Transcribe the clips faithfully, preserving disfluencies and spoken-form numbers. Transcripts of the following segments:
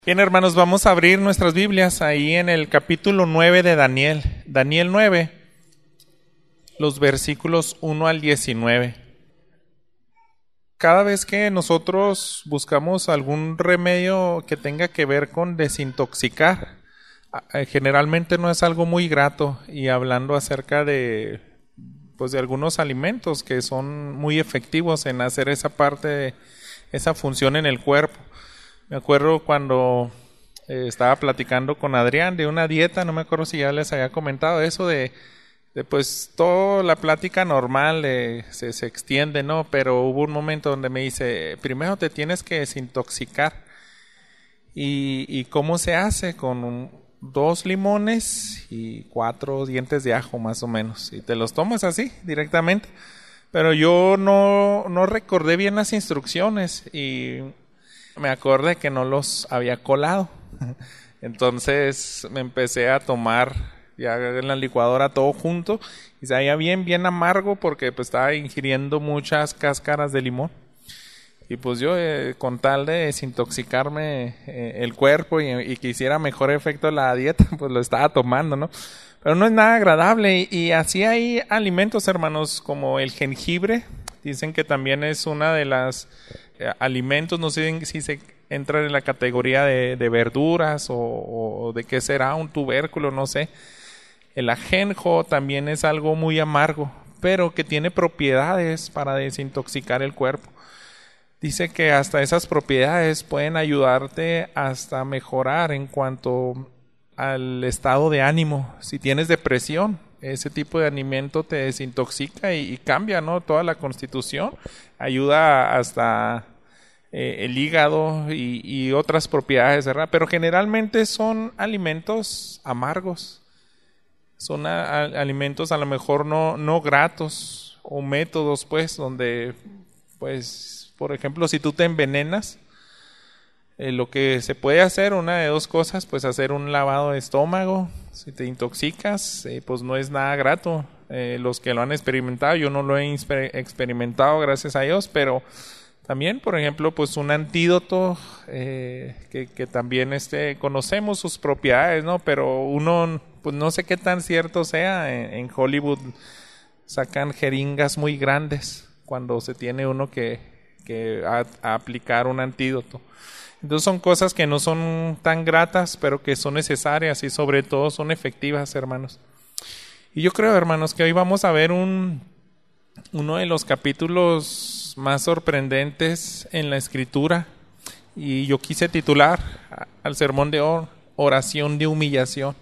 Bien, hermanos, vamos a abrir nuestras Biblias ahí en el capítulo nueve de Daniel. Daniel nueve, los versículos uno al diecinueve. Cada vez que nosotros buscamos algún remedio que tenga que ver con desintoxicar, generalmente no es algo muy grato, y hablando acerca de, pues de algunos alimentos que son muy efectivos en hacer esa parte, esa función en el cuerpo. Me acuerdo cuando eh, estaba platicando con Adrián de una dieta, no me acuerdo si ya les había comentado eso de, de pues toda la plática normal de, se, se extiende, ¿no? Pero hubo un momento donde me dice, primero te tienes que desintoxicar. ¿Y, y cómo se hace? Con un, dos limones y cuatro dientes de ajo más o menos. Y te los tomas así, directamente. Pero yo no, no recordé bien las instrucciones y me acordé que no los había colado. Entonces me empecé a tomar ya en la licuadora todo junto y sabía bien, bien amargo porque pues estaba ingiriendo muchas cáscaras de limón. Y pues yo eh, con tal de desintoxicarme eh, el cuerpo y, y que hiciera mejor efecto la dieta, pues lo estaba tomando, ¿no? Pero no es nada agradable. Y, y así hay alimentos, hermanos, como el jengibre. Dicen que también es una de las eh, alimentos, no sé si se entra en la categoría de, de verduras o, o de qué será, un tubérculo, no sé. El ajenjo también es algo muy amargo, pero que tiene propiedades para desintoxicar el cuerpo. Dice que hasta esas propiedades pueden ayudarte hasta mejorar en cuanto al estado de ánimo. Si tienes depresión, ese tipo de alimento te desintoxica y, y cambia, ¿no? Toda la constitución. Ayuda hasta eh, el hígado y, y otras propiedades, ¿verdad? Pero generalmente son alimentos amargos. Son a, a, alimentos a lo mejor no, no gratos o métodos, pues, donde, pues, por ejemplo, si tú te envenenas, Eh, lo que se puede hacer, una de dos cosas, pues hacer un lavado de estómago. Si te intoxicas, eh, pues no es nada grato. Eh, los que lo han experimentado, yo no lo he exper- experimentado, gracias a Dios, pero también, por ejemplo, pues un antídoto eh, que, que también este, conocemos sus propiedades, ¿no? Pero uno, pues no sé qué tan cierto sea. En, en Hollywood sacan jeringas muy grandes cuando se tiene uno que, que a, a aplicar un antídoto. Entonces son cosas que no son tan gratas, pero que son necesarias y sobre todo son efectivas, hermanos. Y yo creo, hermanos, que hoy vamos a ver un, uno de los capítulos más sorprendentes en la Escritura. Y yo quise titular al sermón de hoy, Oración de Humillación.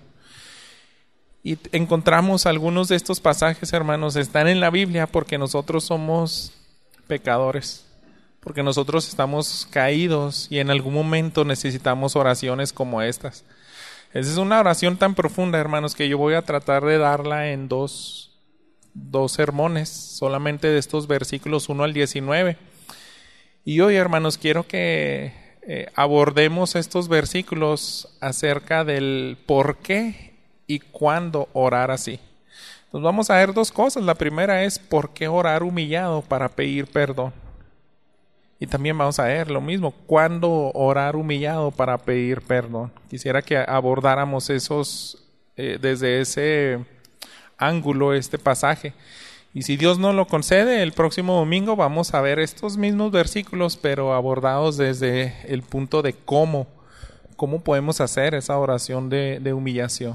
Y encontramos algunos de estos pasajes, hermanos, están en la Biblia porque nosotros somos pecadores. Porque nosotros estamos caídos y en algún momento necesitamos oraciones como estas. Esa es una oración tan profunda, hermanos, que yo voy a tratar de darla en dos, dos sermones, solamente de estos versículos uno al diecinueve. Y hoy, hermanos, quiero que eh, abordemos estos versículos acerca del por qué y cuándo orar así. Entonces vamos a ver dos cosas. La primera es por qué orar humillado para pedir perdón. Y también vamos a ver lo mismo, ¿cuándo orar humillado para pedir perdón? Quisiera que abordáramos esos, eh, desde ese ángulo, este pasaje. Y si Dios nos lo concede, el próximo domingo vamos a ver estos mismos versículos, pero abordados desde el punto de cómo, cómo podemos hacer esa oración de, de humillación.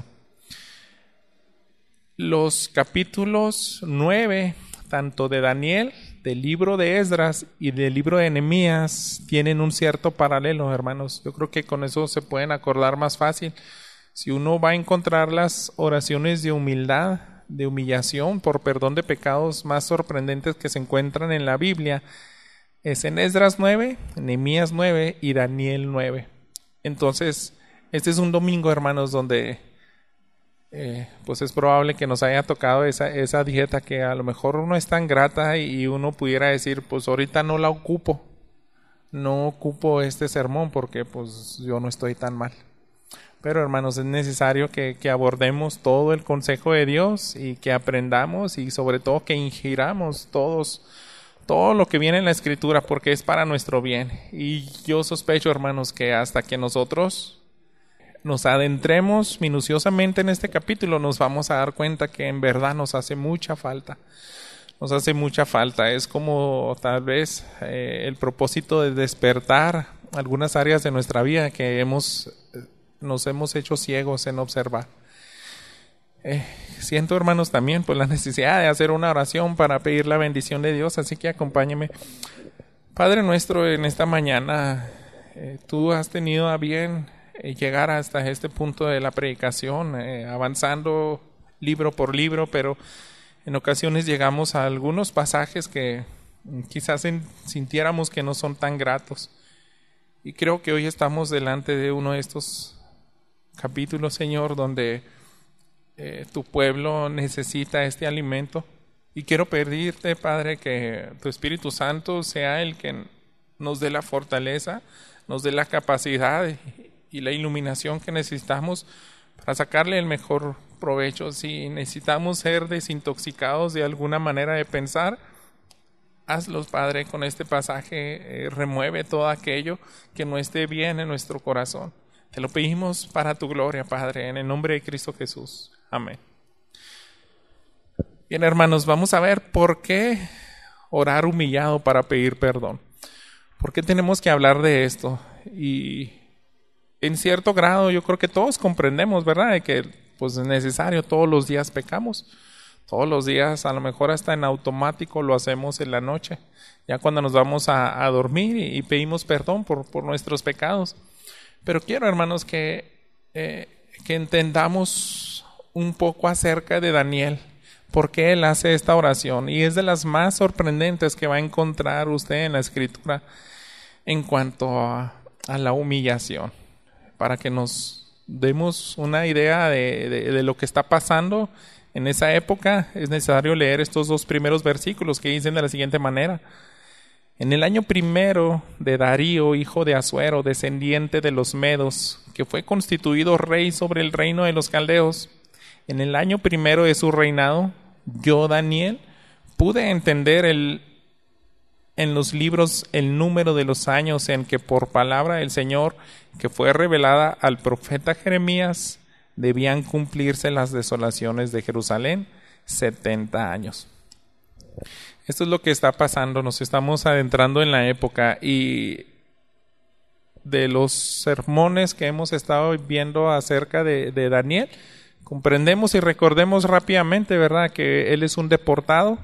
Los capítulos nueve, tanto de Daniel, del libro de Esdras y del libro de Nehemías tienen un cierto paralelo, hermanos. Yo creo que con eso se pueden acordar más fácil. Si uno va a encontrar las oraciones de humildad, de humillación por perdón de pecados más sorprendentes que se encuentran en la Biblia, es en Esdras nueve, Nehemías nueve y Daniel nueve. Entonces, este es un domingo, hermanos, donde Eh, pues es probable que nos haya tocado esa, esa dieta que a lo mejor uno es tan grata y uno pudiera decir, pues ahorita no la ocupo, no ocupo este sermón porque pues yo no estoy tan mal. Pero, hermanos, es necesario que, que abordemos todo el consejo de Dios y que aprendamos y sobre todo que ingiramos todos, todo lo que viene en la Escritura, porque es para nuestro bien. Y yo sospecho, hermanos, que hasta que nosotros nos adentremos minuciosamente en este capítulo, nos vamos a dar cuenta que en verdad nos hace mucha falta. Nos hace mucha falta. Es como tal vez eh, el propósito de despertar algunas áreas de nuestra vida que hemos, nos hemos hecho ciegos en observar. Eh, siento, hermanos, también pues la necesidad de hacer una oración para pedir la bendición de Dios, así que acompáñeme. Padre nuestro, en esta mañana eh, tú has tenido a bien eh, llegar hasta este punto de la predicación, eh, avanzando libro por libro, pero en ocasiones llegamos a algunos pasajes que quizás en, sintiéramos que no son tan gratos. Y creo que hoy estamos delante de uno de estos capítulos, Señor, donde Eh, tu pueblo necesita este alimento, y quiero pedirte, Padre, que tu Espíritu Santo sea el que nos dé la fortaleza, nos dé la capacidad y, y la iluminación que necesitamos para sacarle el mejor provecho. Si necesitamos ser desintoxicados de alguna manera de pensar, hazlos, Padre, con este pasaje. Eh, remueve todo aquello que no esté bien en nuestro corazón. Te lo pedimos para tu gloria, Padre, en el nombre de Cristo Jesús. Amén. Bien, hermanos, vamos a ver por qué orar humillado para pedir perdón. ¿Por qué tenemos que hablar de esto? Y en cierto grado yo creo que todos comprendemos, ¿verdad?, de que pues, es necesario, todos los días pecamos. Todos los días, a lo mejor hasta en automático lo hacemos en la noche, ya cuando nos vamos a, a dormir y, y pedimos perdón por, por nuestros pecados. Pero quiero, hermanos, que, eh, que entendamos un poco acerca de Daniel, por qué él hace esta oración, y es de las más sorprendentes que va a encontrar usted en la Escritura en cuanto a, a la humillación, para que nos demos una idea de, de, de lo que está pasando en esa época. Es necesario leer estos dos primeros versículos que dicen de la siguiente manera: en el año primero de Darío, hijo de Asuero, descendiente de los Medos, que fue constituido rey sobre el reino de los caldeos, en el año primero de su reinado, yo, Daniel, pude entender el, en los libros el número de los años en que por palabra del Señor, que fue revelada al profeta Jeremías, debían cumplirse las desolaciones de Jerusalén, setenta años. Esto es lo que está pasando, nos estamos adentrando en la época, y de los sermones que hemos estado viendo acerca de, de Daniel, comprendemos y recordemos rápidamente, ¿verdad?, que él es un deportado.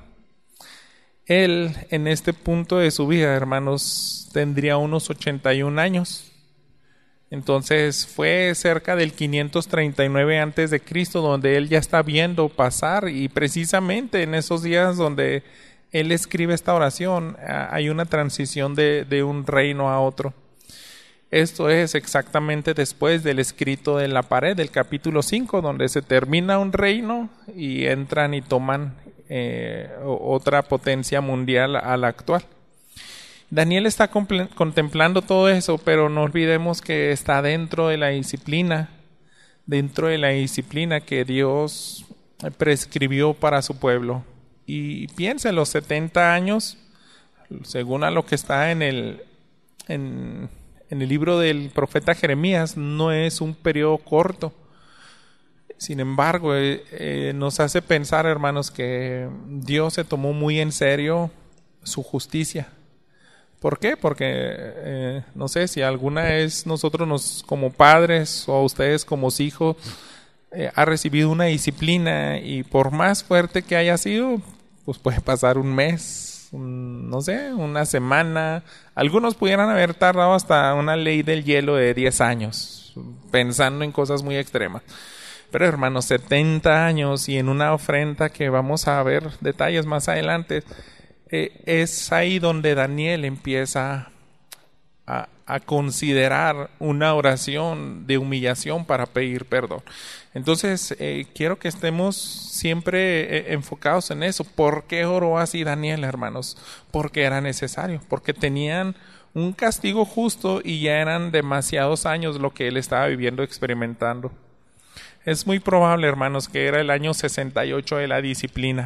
Él, en este punto de su vida, hermanos, tendría unos ochenta y un años. Entonces fue cerca del quinientos treinta y nueve antes de Cristo donde él ya está viendo pasar, y precisamente en esos días donde él escribe esta oración, hay una transición de, de un reino a otro. Esto es exactamente después del escrito de la pared, del capítulo cinco, donde se termina un reino y entran y toman eh, otra potencia mundial a la actual. Daniel está contemplando todo eso, pero no olvidemos que está dentro de la disciplina, dentro de la disciplina que Dios prescribió para su pueblo. Y piensa, los setenta años, según a lo que está en el, en, en el libro del profeta Jeremías, no es un periodo corto. Sin embargo, eh, eh, nos hace pensar, hermanos, que Dios se tomó muy en serio su justicia. ¿Por qué? Porque, eh, no sé, si alguna vez nosotros nos, como padres o ustedes como hijos, eh, ha recibido una disciplina, y por más fuerte que haya sido, pues puede pasar un mes, un, no sé, una semana. Algunos pudieran haber tardado hasta una ley del hielo de diez años, pensando en cosas muy extremas. Pero, hermanos, setenta años, y en una ofrenda que vamos a ver detalles más adelante, Eh, es ahí donde Daniel empieza a, a considerar una oración de humillación para pedir perdón. Entonces, eh, quiero que estemos siempre eh, enfocados en eso. ¿Por qué oró así Daniel, hermanos? Porque era necesario, porque tenían un castigo justo y ya eran demasiados años lo que él estaba viviendo, experimentando. Es muy probable, hermanos, que era el año sesenta y ocho de la disciplina.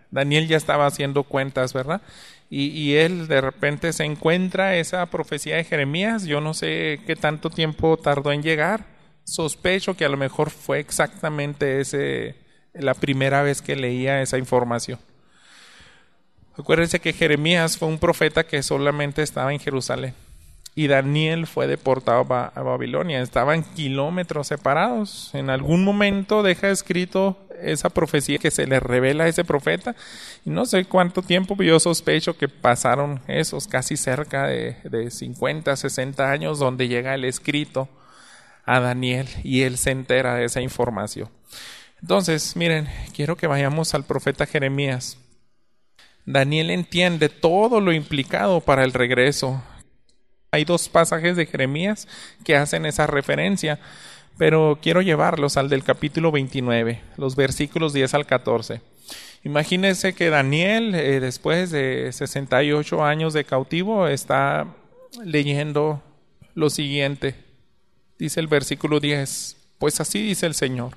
Daniel ya estaba haciendo cuentas, ¿verdad? Y, y él de repente se encuentra esa profecía de Jeremías. Yo no sé qué tanto tiempo tardó en llegar. Sospecho que a lo mejor fue exactamente ese, la primera vez que leía esa información. Acuérdense que Jeremías fue un profeta que solamente estaba en Jerusalén. Y Daniel fue deportado a Babilonia. Estaban kilómetros separados. En algún momento deja escrito esa profecía que se le revela a ese profeta. Y no sé cuánto tiempo, pero yo sospecho que pasaron esos casi cerca de, de cincuenta, sesenta años donde llega el escrito a Daniel y él se entera de esa información. Entonces, miren, quiero que vayamos al profeta Jeremías. Daniel entiende todo lo implicado para el regreso. Hay dos pasajes de Jeremías que hacen esa referencia, pero quiero llevarlos al del capítulo veintinueve, los versículos diez al catorce. Imagínense que Daniel, eh, después de sesenta y ocho años de cautivo, está leyendo lo siguiente. Dice el versículo diez, pues así dice el Señor.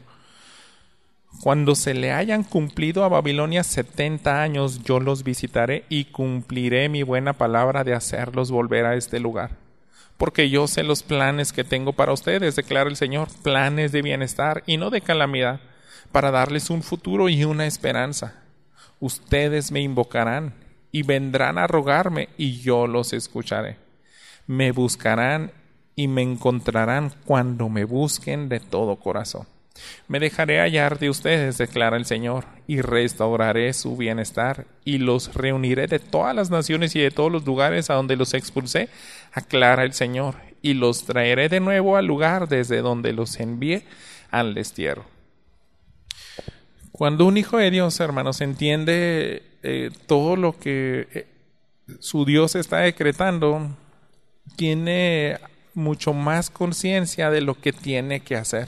Cuando se le hayan cumplido a Babilonia setenta años, yo los visitaré y cumpliré mi buena palabra de hacerlos volver a este lugar. Porque yo sé los planes que tengo para ustedes, declara el Señor, planes de bienestar y no de calamidad, para darles un futuro y una esperanza. Ustedes me invocarán y vendrán a rogarme y yo los escucharé. Me buscarán y me encontrarán cuando me busquen de todo corazón. Me dejaré hallar de ustedes, declara el Señor, y restauraré su bienestar, y los reuniré de todas las naciones y de todos los lugares a donde los expulsé, aclara el Señor, y los traeré de nuevo al lugar desde donde los envié al destierro. Cuando un hijo de Dios, hermanos, entiende eh, todo lo que eh, su Dios está decretando, tiene mucho más conciencia de lo que tiene que hacer.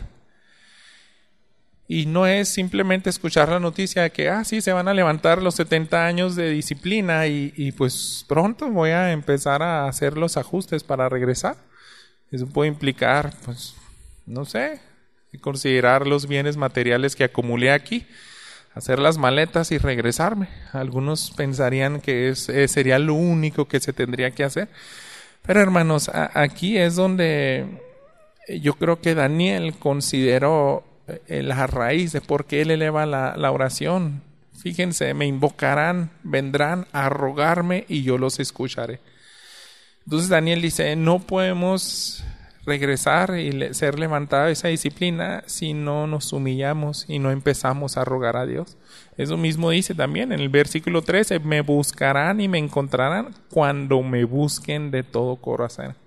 Y no es simplemente escuchar la noticia de que, ah, sí, se van a levantar los setenta años de disciplina y, y pues pronto voy a empezar a hacer los ajustes para regresar. Eso puede implicar, pues, no sé, considerar los bienes materiales que acumulé aquí, hacer las maletas y regresarme. Algunos pensarían que es, eh, sería lo único que se tendría que hacer. Pero hermanos, a, aquí es donde yo creo que Daniel consideró la raíz de por qué él eleva la, la oración. Fíjense, me invocarán, vendrán a rogarme y yo los escucharé. Entonces Daniel dice, no podemos regresar y le, ser levantada esa disciplina si no nos humillamos y no empezamos a rogar a Dios. Eso mismo dice también en el versículo trece, me buscarán y me encontrarán cuando me busquen de todo corazón.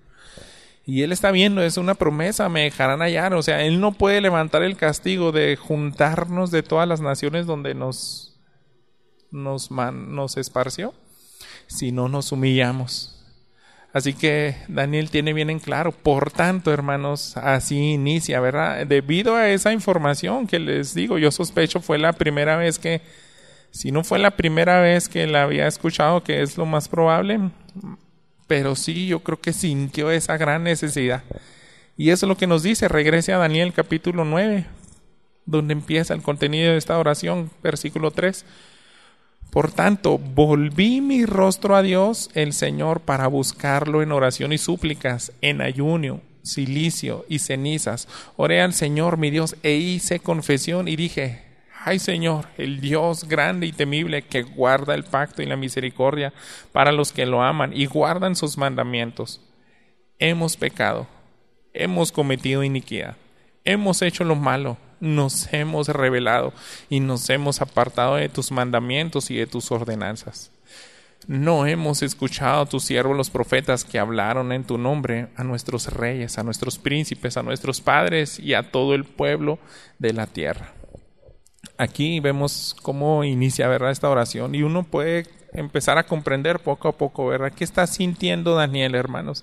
Y él está viendo, es una promesa, me dejarán hallar. O sea, él no puede levantar el castigo de juntarnos de todas las naciones donde nos, nos, man, nos esparció, si no nos humillamos. Así que Daniel tiene bien en claro. Por tanto, hermanos, así inicia, ¿verdad? Debido a esa información que les digo, yo sospecho fue la primera vez que, si no fue la primera vez que la había escuchado, que es lo más probable, pero sí, yo creo que sintió esa gran necesidad. Y eso es lo que nos dice. Regrese a Daniel capítulo nueve, donde empieza el contenido de esta oración, versículo tres. Por tanto, volví mi rostro a Dios, el Señor, para buscarlo en oración y súplicas, en ayuno, cilicio y cenizas. Oré al Señor, mi Dios, e hice confesión y dije, ay Señor, el Dios grande y temible que guarda el pacto y la misericordia para los que lo aman y guardan sus mandamientos. Hemos pecado, hemos cometido iniquidad, hemos hecho lo malo, nos hemos rebelado y nos hemos apartado de tus mandamientos y de tus ordenanzas. No hemos escuchado a tus siervos los profetas que hablaron en tu nombre a nuestros reyes, a nuestros príncipes, a nuestros padres y a todo el pueblo de la tierra. Aquí vemos cómo inicia, ¿verdad?, esta oración y uno puede empezar a comprender poco a poco, ¿verdad?, qué está sintiendo Daniel, hermanos.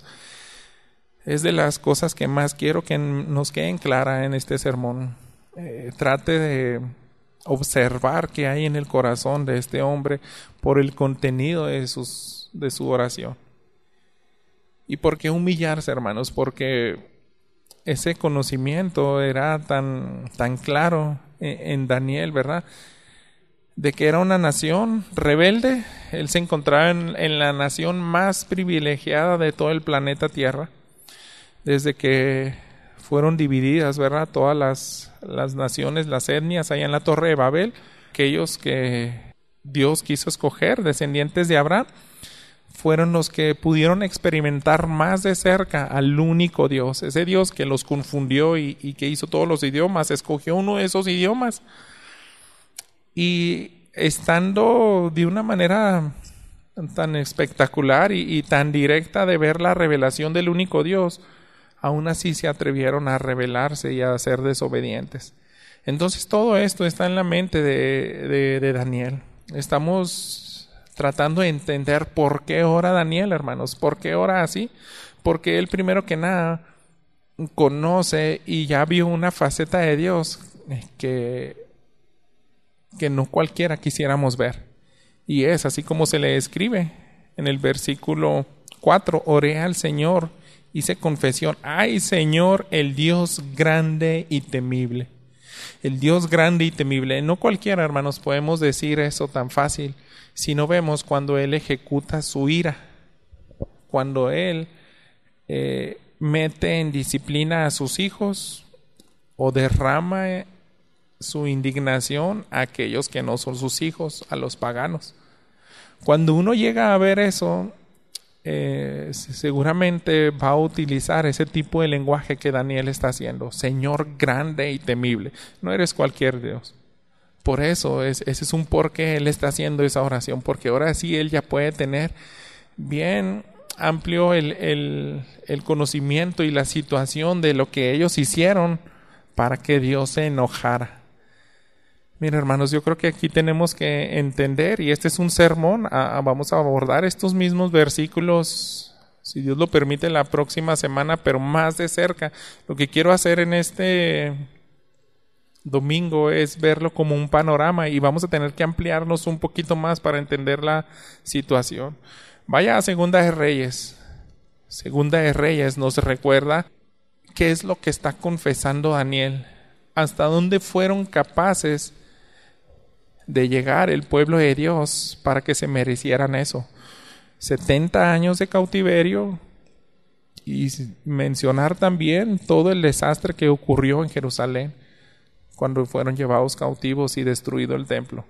Es de las cosas que más quiero que nos queden claras en este sermón. Eh, trate de observar qué hay en el corazón de este hombre por el contenido de, sus, de su oración. ¿Y por qué humillarse, hermanos? Porque ese conocimiento era tan, tan claro en Daniel, ¿verdad? de que era una nación rebelde. Él se encontraba en, en la nación más privilegiada de todo el planeta Tierra, desde que fueron divididas, ¿verdad? Todas las, las naciones, las etnias allá en la Torre de Babel, aquellos que Dios quiso escoger, descendientes de Abraham, fueron los que pudieron experimentar más de cerca al único Dios, ese Dios que los confundió y, y que hizo todos los idiomas, escogió uno de esos idiomas. Y estando de una manera tan espectacular y, y tan directa de ver la revelación del único Dios, aún así se atrevieron a rebelarse y a ser desobedientes. Entonces todo esto está en la mente de, de, de Daniel. Estamos tratando de entender por qué ora Daniel, hermanos, por qué ora así, porque él primero que nada conoce y ya vio una faceta de Dios que, que no cualquiera quisiéramos ver, y es así como se le escribe en el versículo cuatro: oré al Señor, hice confesión, ay Señor, el Dios grande y temible. El Dios grande y temible, no cualquiera, hermanos, podemos decir eso tan fácil. Si no vemos cuando Él ejecuta su ira, cuando Él eh, mete en disciplina a sus hijos o derrama su indignación a aquellos que no son sus hijos, a los paganos. Cuando uno llega a ver eso, eh, seguramente va a utilizar ese tipo de lenguaje que Daniel está haciendo. Señor grande y temible. No eres cualquier Dios. Por eso, es, ese es un por qué él está haciendo esa oración, porque ahora sí él ya puede tener bien amplio el, el, el conocimiento y la situación de lo que ellos hicieron para que Dios se enojara. Miren, hermanos, yo creo que aquí tenemos que entender, y este es un sermón, a, a, vamos a abordar estos mismos versículos, si Dios lo permite, la próxima semana, pero más de cerca. Lo que quiero hacer en este domingo es verlo como un panorama, y vamos a tener que ampliarnos un poquito más para entender la situación. Vaya a Segunda de Reyes. Segunda de Reyes nos recuerda qué es lo que está confesando Daniel, hasta dónde fueron capaces de llegar el pueblo de Dios para que se merecieran eso. setenta años de cautiverio, y mencionar también todo el desastre que ocurrió en Jerusalén cuando fueron llevados cautivos y destruido el templo.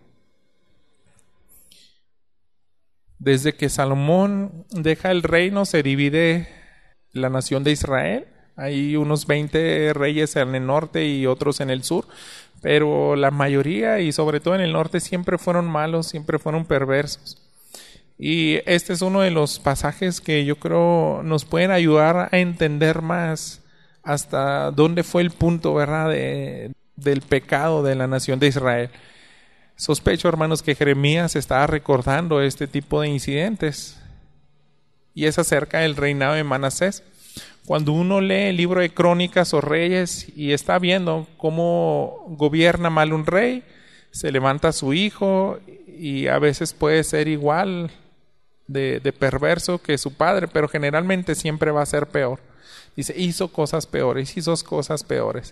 Desde que Salomón deja el reino, se divide la nación de Israel. Hay unos veinte reyes en el norte y otros en el sur, pero la mayoría, y sobre todo en el norte, siempre fueron malos, siempre fueron perversos. Y este es uno de los pasajes que yo creo nos pueden ayudar a entender más hasta dónde fue el punto, ¿verdad?, de del pecado de la nación de Israel. Sospecho, hermanos, que Jeremías estaba recordando este tipo de incidentes, y es acerca del reinado de Manasés. Cuando uno lee el libro de Crónicas o Reyes y está viendo cómo gobierna mal un rey, se levanta su hijo y a veces puede ser igual de, de perverso que su padre, pero generalmente siempre va a ser peor. Dice, hizo cosas peores, hizo cosas peores.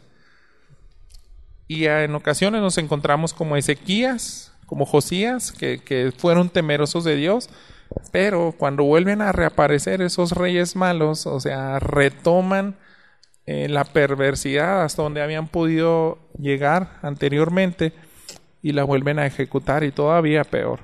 Y en ocasiones nos encontramos como Ezequías, como Josías, que, que fueron temerosos de Dios, pero cuando vuelven a reaparecer esos reyes malos, o sea, retoman eh, la perversidad hasta donde habían podido llegar anteriormente y la vuelven a ejecutar, y todavía peor.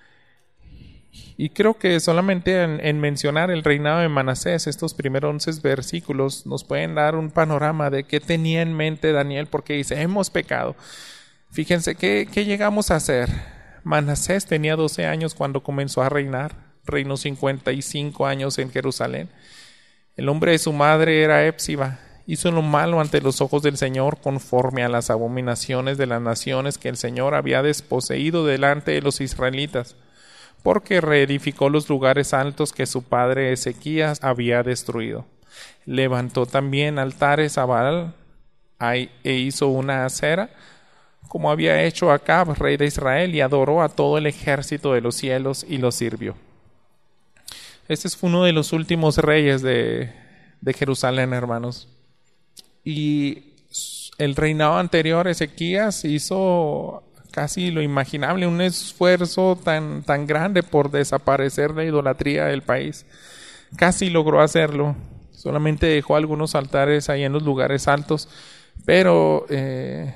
Y creo que solamente en, en mencionar el reinado de Manasés, estos primeros once versículos nos pueden dar un panorama de qué tenía en mente Daniel, porque dice, hemos pecado. Fíjense, ¿qué, qué llegamos a hacer? Manasés tenía doce años cuando comenzó a reinar, reinó cincuenta y cinco años en Jerusalén. El nombre de su madre era Epsiba. Hizo lo malo ante los ojos del Señor, conforme a las abominaciones de las naciones que el Señor había desposeído delante de los israelitas, porque reedificó los lugares altos que su padre Ezequías había destruido. Levantó también altares a Baal e hizo una acera, como había hecho Acab, rey de Israel, y adoró a todo el ejército de los cielos y los sirvió. Este fue uno de los últimos reyes de, de Jerusalén, hermanos. Y el reinado anterior, Ezequías, hizo casi lo imaginable, un esfuerzo tan, tan grande por desaparecer la idolatría del país. Casi logró hacerlo, solamente dejó algunos altares ahí en los lugares altos, pero eh,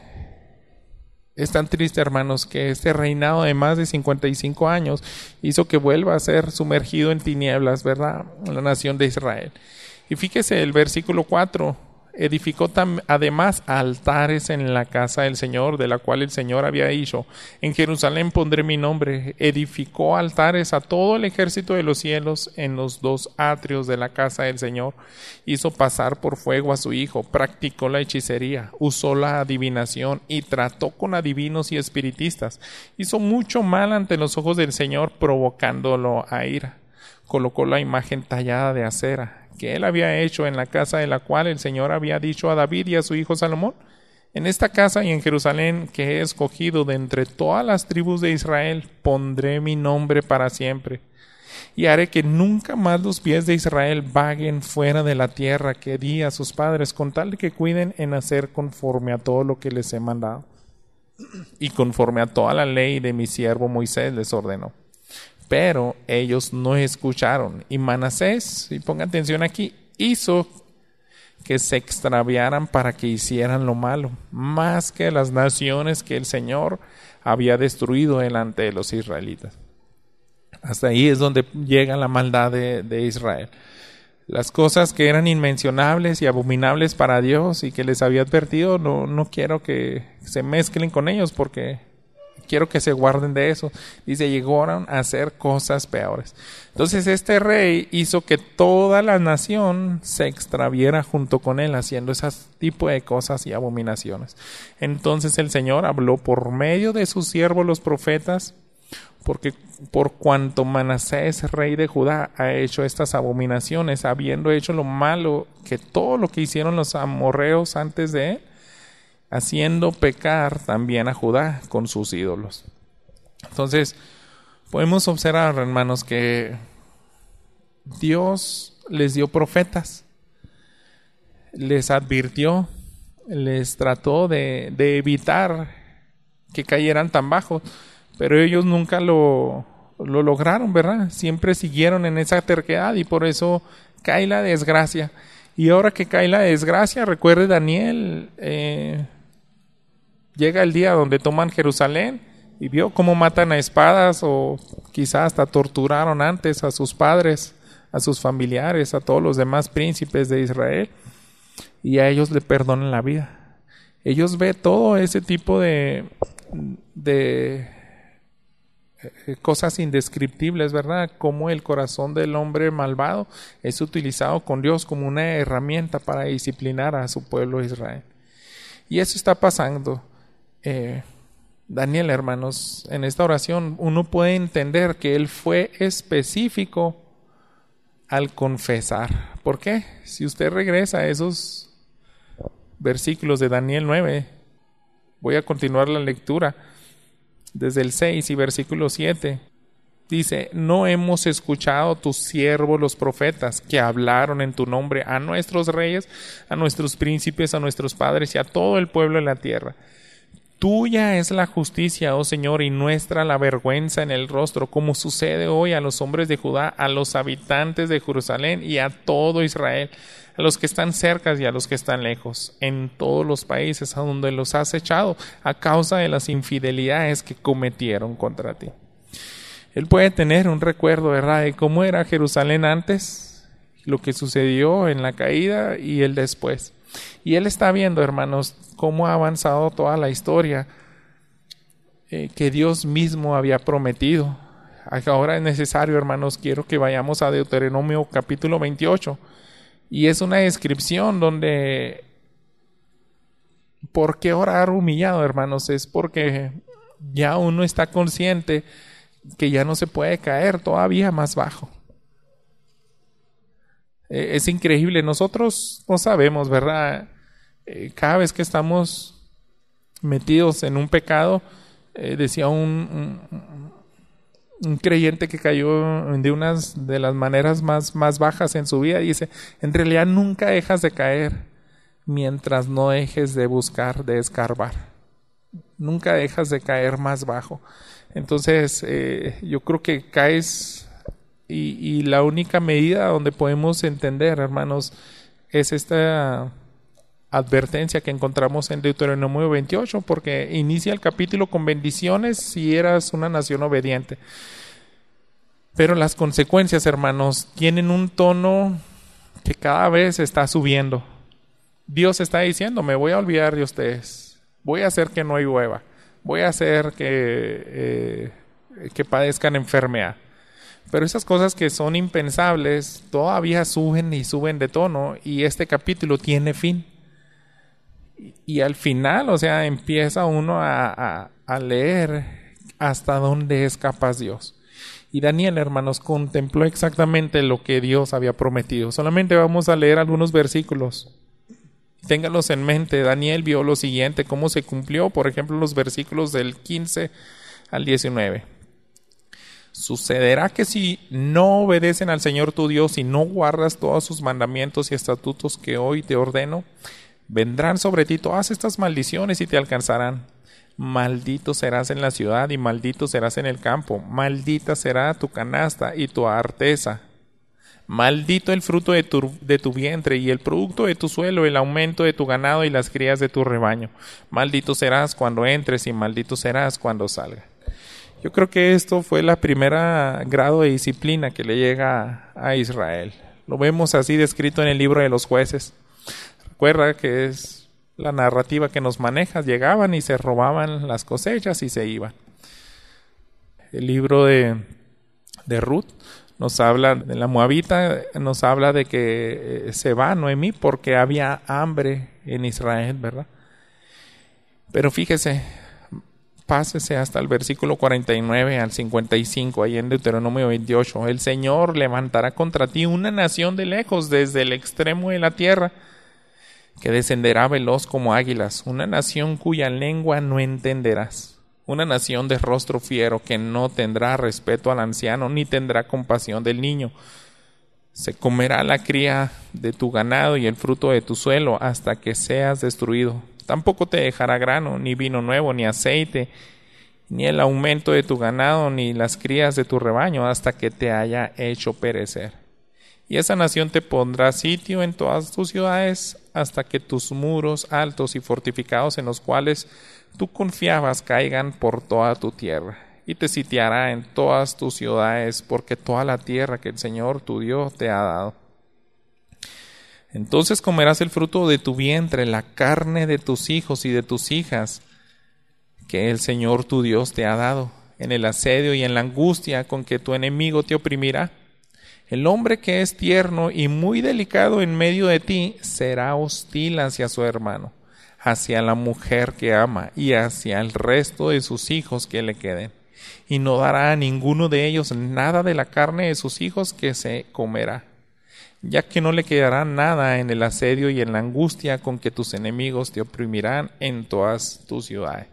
es tan triste, hermanos, que este reinado de más de cincuenta y cinco años hizo que vuelva a ser sumergido en tinieblas, ¿verdad?, la nación de Israel. Y fíjese el versículo cuatro. Edificó tam, además altares en la casa del Señor, de la cual el Señor había dicho: en Jerusalén pondré mi nombre. Edificó altares a todo el ejército de los cielos en los dos atrios de la casa del Señor. Hizo pasar por fuego a su hijo, practicó la hechicería, usó la adivinación y trató con adivinos y espiritistas. Hizo mucho mal ante los ojos del Señor, provocándolo a ira. Colocó la imagen tallada de acera que él había hecho en la casa de la cual el Señor había dicho a David y a su hijo Salomón: en esta casa y en Jerusalén que he escogido de entre todas las tribus de Israel, pondré mi nombre para siempre. Y haré que nunca más los pies de Israel vaguen fuera de la tierra que di a sus padres, con tal de que cuiden en hacer conforme a todo lo que les he mandado. Y conforme a toda la ley de mi siervo Moisés les ordenó. Pero ellos no escucharon. Y Manasés, y pongan atención aquí, hizo que se extraviaran para que hicieran lo malo, más que las naciones que el Señor había destruido delante de los israelitas. Hasta ahí es donde llega la maldad de, de Israel. Las cosas que eran inmencionables y abominables para Dios y que les había advertido, no, no quiero que se mezclen con ellos, porque quiero que se guarden de eso. Dice, llegaron a hacer cosas peores. Entonces este rey hizo que toda la nación se extraviera junto con él, haciendo ese tipo de cosas y abominaciones. Entonces el Señor habló por medio de sus siervos los profetas, porque por cuanto Manasés, rey de Judá, ha hecho estas abominaciones, habiendo hecho lo malo que todo lo que hicieron los amorreos antes de él, haciendo pecar también a Judá con sus ídolos. Entonces, podemos observar, hermanos, que Dios les dio profetas, les advirtió, les trató de, de evitar que cayeran tan bajo, pero ellos nunca lo, lo lograron, ¿verdad? Siempre siguieron en esa terquedad y por eso cae la desgracia. Y ahora que cae la desgracia, recuerde Daniel, eh, llega el día donde toman Jerusalén y vio cómo matan a espadas, o quizás hasta torturaron antes a sus padres, a sus familiares, a todos los demás príncipes de Israel, y a ellos le perdonan la vida. Ellos ven todo ese tipo de, de cosas indescriptibles, ¿verdad? Como el corazón del hombre malvado es utilizado con Dios como una herramienta para disciplinar a su pueblo Israel. Y eso está pasando. Eh, Daniel, hermanos, en esta oración uno puede entender que él fue específico al confesar. ¿Por qué? Si usted regresa a esos versículos de Daniel nueve, voy a continuar la lectura desde el seis y versículo siete. Dice: no hemos escuchado tus siervos los profetas que hablaron en tu nombre a nuestros reyes, a nuestros príncipes, a nuestros padres y a todo el pueblo de la tierra. Tuya es la justicia, oh Señor, y nuestra la vergüenza en el rostro, como sucede hoy a los hombres de Judá, a los habitantes de Jerusalén y a todo Israel, a los que están cerca y a los que están lejos, en todos los países a donde los has echado a causa de las infidelidades que cometieron contra ti. Él puede tener un recuerdo, ¿verdad?, de cómo era Jerusalén antes, lo que sucedió en la caída y el después. Y él está viendo, hermanos, cómo ha avanzado toda la historia eh, que Dios mismo había prometido. Ahora es necesario, hermanos, quiero que vayamos a Deuteronomio capítulo veintiocho. Y es una descripción donde, ¿por qué orar humillado, hermanos? Es porque ya uno está consciente que ya no se puede caer todavía más bajo. Eh, es increíble, nosotros no sabemos, ¿verdad? Eh, cada vez que estamos metidos en un pecado, eh, decía un, un, un creyente que cayó de unas de las maneras más, más bajas en su vida, dice, en realidad nunca dejas de caer mientras no dejes de buscar, de escarbar. nunca dejas de caer más bajo. Entonces, eh, yo creo que caes y, y la única medida donde podemos entender, hermanos, es esta advertencia que encontramos en Deuteronomio veintiocho, porque inicia el capítulo con bendiciones si eras una nación obediente. Pero las consecuencias, hermanos, tienen un tono que cada vez está subiendo. Dios está diciendo, me voy a olvidar de ustedes, voy a hacer que no llueva, voy a hacer que, eh, que padezcan enfermedad. Pero esas cosas que son impensables todavía suben y suben de tono, y este capítulo tiene fin. Y, y al final, o sea, empieza uno a, a, a leer hasta dónde es capaz Dios. Y Daniel, hermanos, contempló exactamente lo que Dios había prometido. Solamente vamos a leer algunos versículos. Ténganlos en mente. Daniel vio lo siguiente, cómo se cumplió, por ejemplo, los versículos del quince al diecinueve. Sucederá que si no obedecen al Señor tu Dios y no guardas todos sus mandamientos y estatutos que hoy te ordeno, vendrán sobre ti todas estas maldiciones y te alcanzarán. Maldito serás en la ciudad y maldito serás en el campo. Maldita será tu canasta y tu arteza. Maldito el fruto de tu, de tu vientre y el producto de tu suelo, el aumento de tu ganado y las crías de tu rebaño. Maldito serás cuando entres y maldito serás cuando salgas. Yo creo que esto fue la primera grado de disciplina que le llega a Israel. Lo vemos así descrito en el libro de los Jueces. Recuerda que es la narrativa que nos maneja. Llegaban y se robaban las cosechas y se iban. El libro de, de Ruth nos habla de la moabita, nos habla de que se va Noemí porque había hambre en Israel, ¿verdad? Pero fíjese, pásese hasta el versículo cuarenta y nueve al cincuenta y cinco, ahí en Deuteronomio veintiocho. El Señor levantará contra ti una nación de lejos, desde el extremo de la tierra, que descenderá veloz como águilas, una nación cuya lengua no entenderás. Una nación de rostro fiero que no tendrá respeto al anciano ni tendrá compasión del niño. Se comerá la cría de tu ganado y el fruto de tu suelo hasta que seas destruido. Tampoco te dejará grano, ni vino nuevo, ni aceite, ni el aumento de tu ganado, ni las crías de tu rebaño hasta que te haya hecho perecer. Y esa nación te pondrá sitio en todas tus ciudades hasta que tus muros altos y fortificados en los cuales tú confiabas caigan por toda tu tierra, y te sitiará en todas tus ciudades, porque toda la tierra que el Señor tu Dios te ha dado. Entonces comerás el fruto de tu vientre, la carne de tus hijos y de tus hijas, que el Señor tu Dios te ha dado, en el asedio y en la angustia con que tu enemigo te oprimirá. El hombre que es tierno y muy delicado en medio de ti será hostil hacia su hermano, hacia la mujer que ama y hacia el resto de sus hijos que le queden, y no dará a ninguno de ellos nada de la carne de sus hijos que se comerá, ya que no le quedará nada en el asedio y en la angustia con que tus enemigos te oprimirán en todas tus ciudades.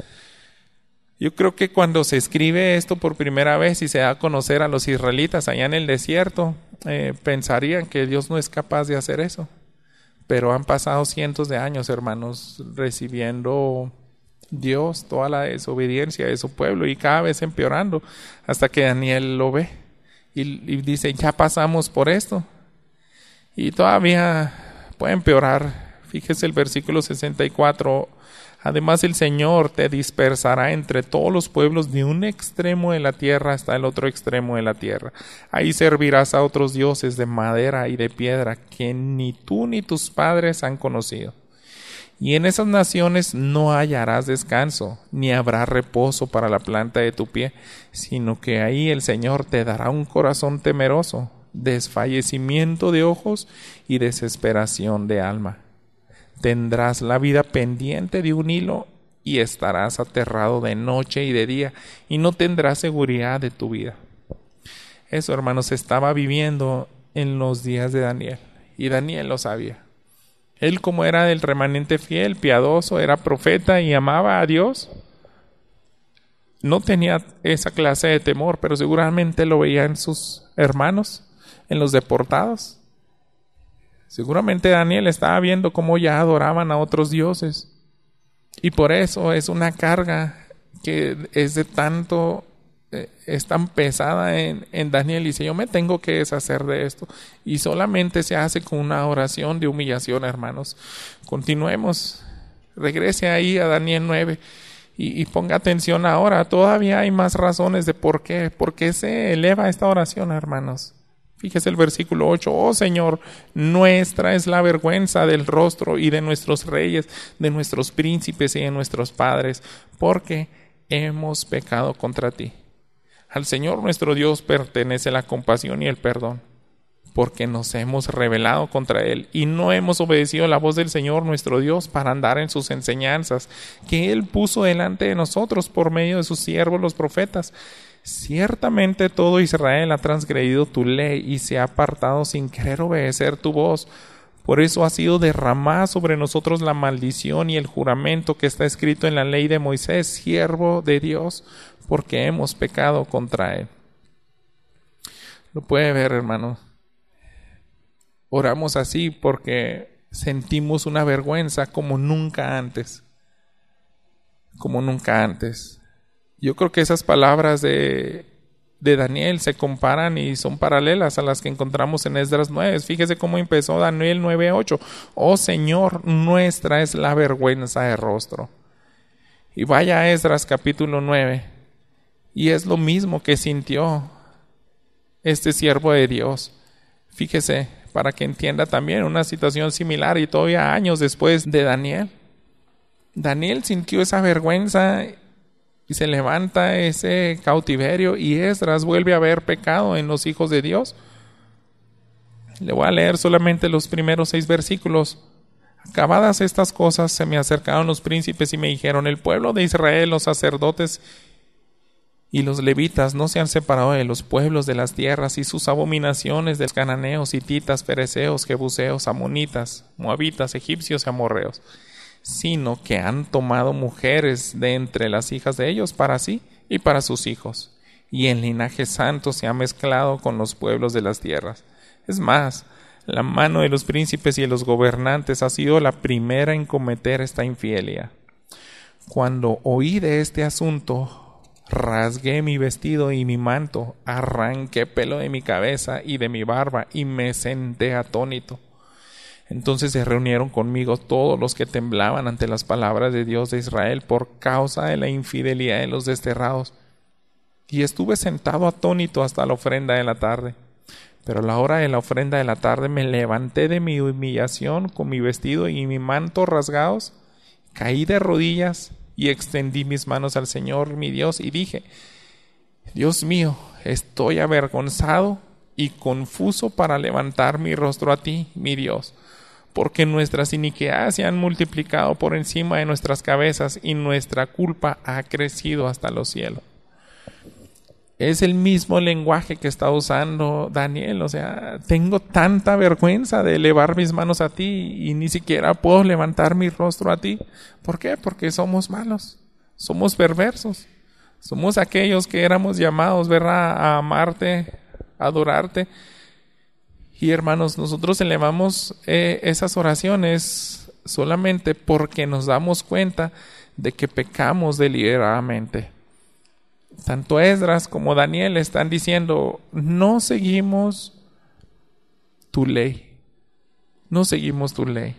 Yo creo que cuando se escribe esto por primera vez y se da a conocer a los israelitas allá en el desierto, eh, pensarían que Dios no es capaz de hacer eso. Pero han pasado cientos de años, hermanos, recibiendo Dios toda la desobediencia de su pueblo y cada vez empeorando, hasta que Daniel lo ve y, y dice, ya pasamos por esto. Y todavía puede empeorar. Fíjese el versículo sesenta y cuatro. Además el Señor te dispersará entre todos los pueblos de un extremo de la tierra hasta el otro extremo de la tierra. Ahí servirás a otros dioses de madera y de piedra que ni tú ni tus padres han conocido. Y en esas naciones no hallarás descanso, ni habrá reposo para la planta de tu pie, sino que ahí el Señor te dará un corazón temeroso, desfallecimiento de ojos y desesperación de alma. Tendrás la vida pendiente de un hilo y estarás aterrado de noche y de día y no tendrás seguridad de tu vida. Eso, hermanos, estaba viviendo en los días de Daniel y Daniel lo sabía. Él, como era del remanente fiel, piadoso, era profeta y amaba a Dios, no tenía esa clase de temor, pero seguramente lo veía en sus hermanos, en los deportados. Seguramente Daniel estaba viendo cómo ya adoraban a otros dioses. Y por eso es una carga que es de tanto, eh, es tan pesada en, en Daniel. Dice, yo me tengo que deshacer de esto. Y solamente se hace con una oración de humillación, hermanos. Continuemos. Regrese ahí a Daniel nueve y, y ponga atención ahora. Todavía hay más razones de por qué. ¿Por qué se eleva esta oración, hermanos? Fíjese el versículo ocho. Oh Señor, nuestra es la vergüenza del rostro y de nuestros reyes, de nuestros príncipes y de nuestros padres, porque hemos pecado contra ti. Al Señor nuestro Dios pertenece la compasión y el perdón, porque nos hemos rebelado contra Él y no hemos obedecido la voz del Señor nuestro Dios para andar en sus enseñanzas, que Él puso delante de nosotros por medio de sus siervos los profetas. Ciertamente todo Israel ha transgredido tu ley y se ha apartado sin querer obedecer tu voz. Por eso ha sido derramada sobre nosotros la maldición y el juramento que está escrito en la ley de Moisés, siervo de Dios, porque hemos pecado contra Él. Lo puede ver, hermano. Oramos así porque sentimos una vergüenza como nunca antes. Como nunca antes. Yo creo que esas palabras de, de Daniel se comparan y son paralelas a las que encontramos en Esdras nueve. Fíjese cómo empezó Daniel nueve ocho. Oh Señor, nuestra es la vergüenza de rostro. Y vaya a Esdras capítulo nueve. Y es lo mismo que sintió este siervo de Dios. Fíjese, para que entienda también una situación similar y todavía años después de Daniel. Daniel sintió esa vergüenza y se levanta ese cautiverio y Esdras vuelve a ver pecado en los hijos de Dios. Le voy a leer solamente los primeros seis versículos. Acabadas estas cosas, se me acercaron los príncipes y me dijeron, el pueblo de Israel, los sacerdotes y los levitas no se han separado de los pueblos de las tierras y sus abominaciones de los cananeos, hititas, fereceos, jebuseos, amonitas, moabitas, egipcios y amorreos, sino que han tomado mujeres de entre las hijas de ellos para sí y para sus hijos, y el linaje santo se ha mezclado con los pueblos de las tierras. Es más, la mano de los príncipes y de los gobernantes ha sido la primera en cometer esta infidelidad. Cuando oí de este asunto, rasgué mi vestido y mi manto, arranqué pelo de mi cabeza y de mi barba, y me senté atónito. Entonces se reunieron conmigo todos los que temblaban ante las palabras de Dios de Israel por causa de la infidelidad de los desterrados. Y estuve sentado atónito hasta la ofrenda de la tarde. Pero a la hora de la ofrenda de la tarde me levanté de mi humillación con mi vestido y mi manto rasgados, caí de rodillas y extendí mis manos al Señor mi Dios y dije, Dios mío, estoy avergonzado y confuso para levantar mi rostro a ti, mi Dios, porque nuestras iniquidades se han multiplicado por encima de nuestras cabezas y nuestra culpa ha crecido hasta los cielos. Es el mismo lenguaje que está usando Daniel, o sea, tengo tanta vergüenza de elevar mis manos a ti y ni siquiera puedo levantar mi rostro a ti. ¿Por qué? Porque somos malos, somos perversos, somos aquellos que éramos llamados, ¿verdad?, a amarte, a adorarte. Y hermanos, nosotros elevamos eh, esas oraciones solamente porque nos damos cuenta de que pecamos deliberadamente. Tanto Esdras como Daniel están diciendo, no seguimos tu ley, no seguimos tu ley.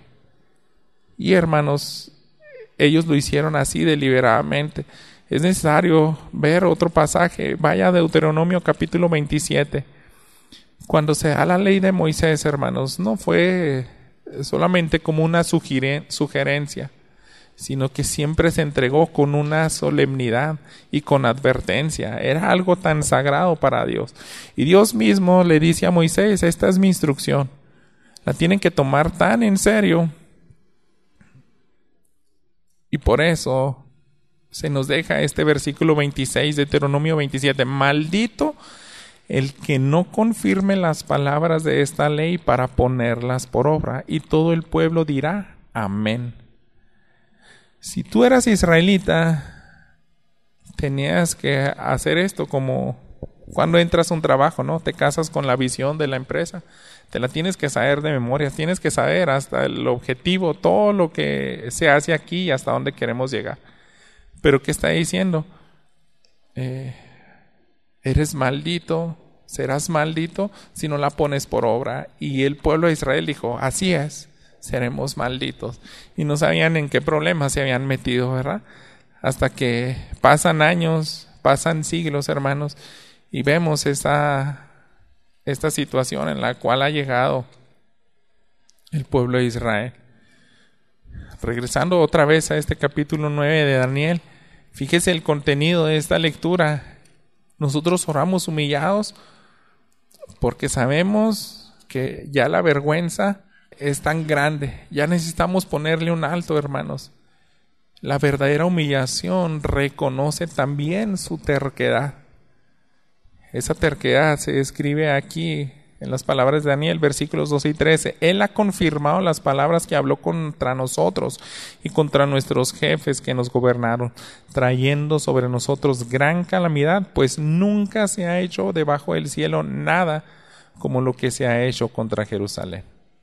Y hermanos, ellos lo hicieron así deliberadamente. Es necesario ver otro pasaje, vaya a Deuteronomio capítulo veintisiete. Cuando se da la ley de Moisés, hermanos, no fue solamente como una sugerencia, sino que siempre se entregó con una solemnidad y con advertencia. Era algo tan sagrado para Dios. Y Dios mismo le dice a Moisés, esta es mi instrucción. La tienen que tomar tan en serio. Y por eso se nos deja este versículo veintiséis de Deuteronomio veintisiete. Maldito el que no confirme las palabras de esta ley para ponerlas por obra. Y todo el pueblo dirá, amén. Si tú eras israelita, tenías que hacer esto como cuando entras a un trabajo, ¿no? Te casas con la visión de la empresa. te la tienes que saber de memoria, tienes que saber hasta el objetivo, todo lo que se hace aquí y hasta dónde queremos llegar. Pero ¿qué está diciendo? Eh, eres maldito, serás maldito si no la pones por obra. Y el pueblo de Israel dijo, así es, seremos malditos. Y no sabían en qué problemas se habían metido, ¿verdad? Hasta que pasan años, pasan siglos, hermanos, y vemos esta, esta situación en la cual ha llegado el pueblo de Israel. Regresando otra vez a este capítulo nueve de Daniel, fíjese el contenido de esta lectura. Nosotros oramos humillados porque sabemos que ya la vergüenza es tan grande. Ya necesitamos ponerle un alto, hermanos. La verdadera humillación reconoce también su terquedad. Esa terquedad se describe aquí en las palabras de Daniel, versículos doce y trece. Él ha confirmado las palabras que habló contra nosotros y contra nuestros jefes que nos gobernaron, trayendo sobre nosotros gran calamidad, pues nunca se ha hecho debajo del cielo nada como lo que se ha hecho contra Jerusalén.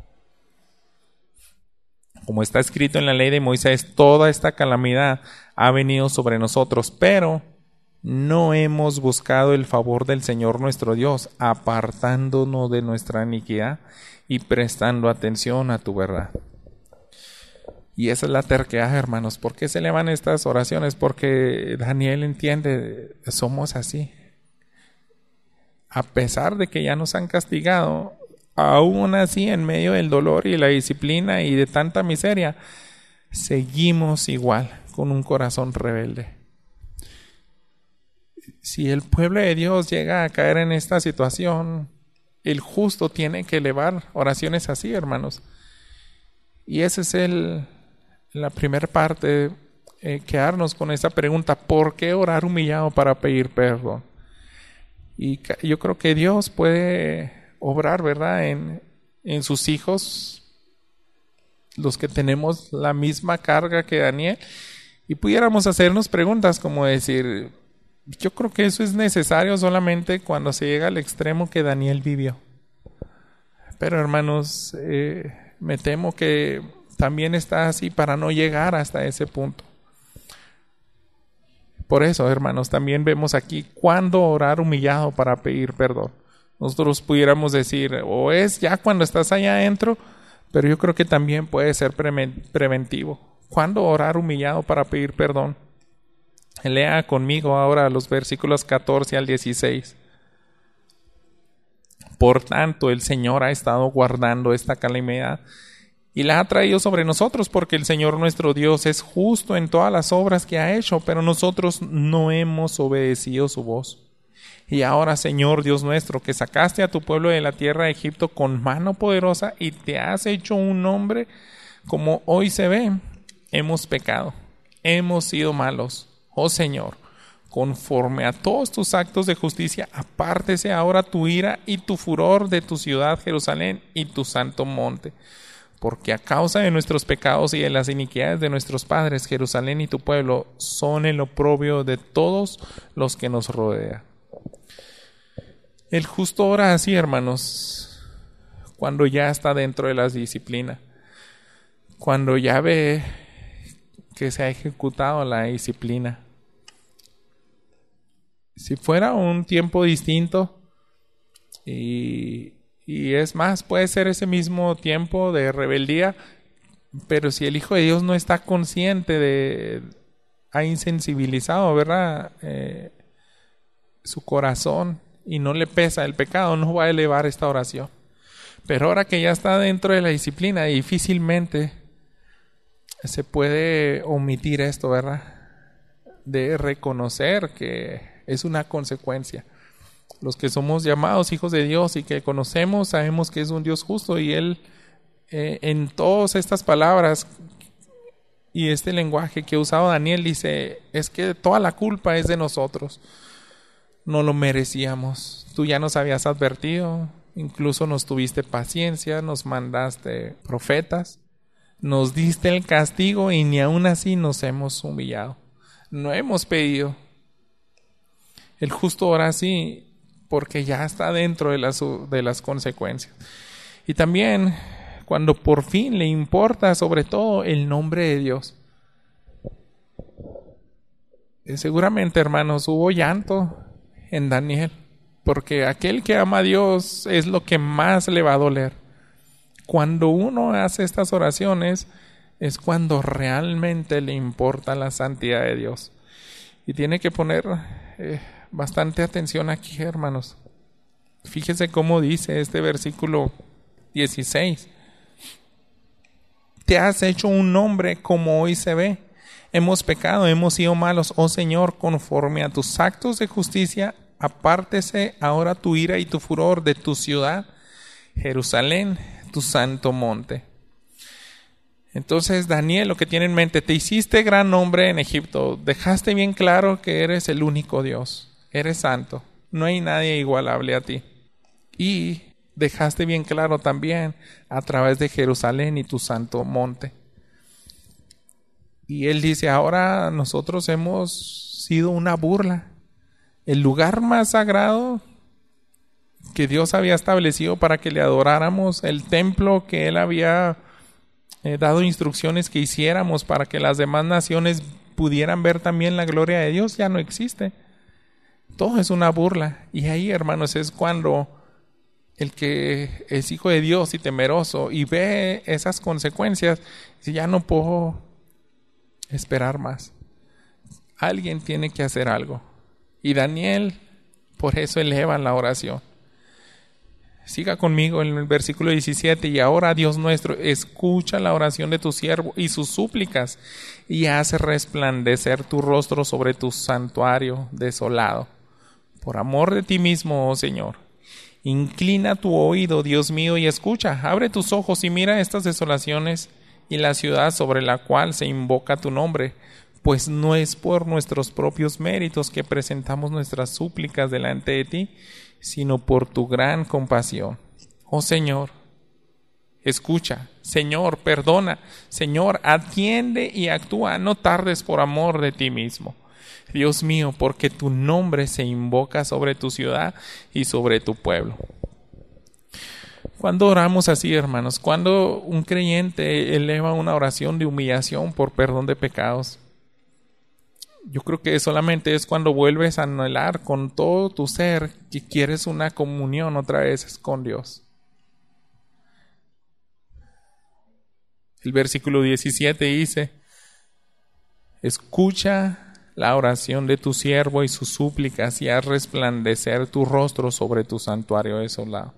Como está escrito en la ley de Moisés, toda esta calamidad ha venido sobre nosotros, pero no hemos buscado el favor del Señor nuestro Dios, apartándonos de nuestra iniquidad y prestando atención a tu verdad. Y esa es la terquedad, hermanos. ¿Por qué se elevan estas oraciones? Porque Daniel entiende, somos así. A pesar de que ya nos han castigado, aún así en medio del dolor y la disciplina y de tanta miseria, seguimos igual, con un corazón rebelde. Si el pueblo de Dios llega a caer en esta situación, el justo tiene que elevar oraciones así, hermanos. Y esa es el, la primera parte, eh, quedarnos con esta pregunta, ¿por qué orar humillado para pedir perdón? Y yo creo que Dios puede obrar, ¿verdad?, en, en sus hijos, los que tenemos la misma carga que Daniel, y pudiéramos hacernos preguntas como decir, yo creo que eso es necesario solamente cuando se llega al extremo que Daniel vivió. Pero hermanos, eh, me temo que también está así para no llegar hasta ese punto. Por eso, hermanos, también vemos aquí cuándo orar humillado para pedir perdón. Nosotros pudiéramos decir, o es ya cuando estás allá adentro, pero yo creo que también puede ser pre- preventivo. ¿Cuándo orar humillado para pedir perdón? Lea conmigo ahora los versículos catorce al dieciséis. Por tanto, el Señor ha estado guardando esta calamidad y la ha traído sobre nosotros, porque el Señor nuestro Dios es justo en todas las obras que ha hecho, pero nosotros no hemos obedecido su voz. Y ahora, Señor Dios nuestro, que sacaste a tu pueblo de la tierra de Egipto con mano poderosa y te has hecho un nombre como hoy se ve, hemos pecado, hemos sido malos. Oh Señor, conforme a todos tus actos de justicia, apártese ahora tu ira y tu furor de tu ciudad Jerusalén y tu santo monte. Porque a causa de nuestros pecados y de las iniquidades de nuestros padres, Jerusalén y tu pueblo son el oprobio de todos los que nos rodean. El justo ora así, hermanos, cuando ya está dentro de la disciplina, cuando ya ve que se ha ejecutado la disciplina. Si fuera un tiempo distinto, y, y es más, puede ser ese mismo tiempo de rebeldía, pero si el Hijo de Dios no está consciente de, ha insensibilizado, ¿verdad?, eh, su corazón y no le pesa el pecado, no va a elevar esta oración. Pero ahora que ya está dentro de la disciplina, difícilmente se puede omitir esto, ¿verdad?, de reconocer que es una consecuencia. Los que somos llamados hijos de Dios y que conocemos, sabemos que es un Dios justo, y Él eh, en todas estas palabras y este lenguaje que ha usado Daniel dice, es que toda la culpa es de nosotros, no lo merecíamos, tú ya nos habías advertido, incluso nos tuviste paciencia, nos mandaste profetas, nos diste el castigo y ni aún así nos hemos humillado, no hemos pedido. El justo ora así porque ya está dentro de las, de las consecuencias. Y también cuando por fin le importa sobre todo el nombre de Dios. Seguramente, hermanos, hubo llanto en Daniel, porque aquel que ama a Dios es lo que más le va a doler. Cuando uno hace estas oraciones es cuando realmente le importa la santidad de Dios. Y tiene que poner eh, bastante atención aquí, hermanos. Fíjese cómo dice este versículo dieciséis. Te has hecho un nombre como hoy se ve. Hemos pecado, hemos sido malos, oh Señor, conforme a tus actos de justicia, apártese ahora tu ira y tu furor de tu ciudad, Jerusalén, tu santo monte. Entonces Daniel lo que tiene en mente, te hiciste gran nombre en Egipto, dejaste bien claro que eres el único Dios, eres santo, no hay nadie igualable a ti. Y dejaste bien claro también a través de Jerusalén y tu santo monte. Y él dice, ahora nosotros hemos sido una burla. El lugar más sagrado que Dios había establecido para que le adoráramos, el templo que él había eh, dado instrucciones que hiciéramos para que las demás naciones pudieran ver también la gloria de Dios, ya no existe. Todo es una burla. Y ahí, hermanos, es cuando el que es hijo de Dios y temeroso y ve esas consecuencias, dice, ya no puedo esperar más. Alguien tiene que hacer algo. Y Daniel, por eso eleva la oración. Siga conmigo en el versículo diecisiete. Y ahora, Dios nuestro, escucha la oración de tu siervo y sus súplicas, y hace resplandecer tu rostro sobre tu santuario desolado. Por amor de ti mismo, oh Señor, inclina tu oído, Dios mío, y escucha. Abre tus ojos y mira estas desolaciones y la ciudad sobre la cual se invoca tu nombre, pues no es por nuestros propios méritos que presentamos nuestras súplicas delante de ti, sino por tu gran compasión. Oh Señor, escucha. Señor, perdona. Señor, atiende y actúa. No tardes por amor de ti mismo. Dios mío, porque tu nombre se invoca sobre tu ciudad y sobre tu pueblo. Cuando oramos así, hermanos, cuando un creyente eleva una oración de humillación por perdón de pecados, yo creo que solamente es cuando vuelves a anhelar con todo tu ser que quieres una comunión otra vez con Dios. El versículo diecisiete dice, escucha la oración de tu siervo y sus súplicas y haz resplandecer tu rostro sobre tu santuario desolado.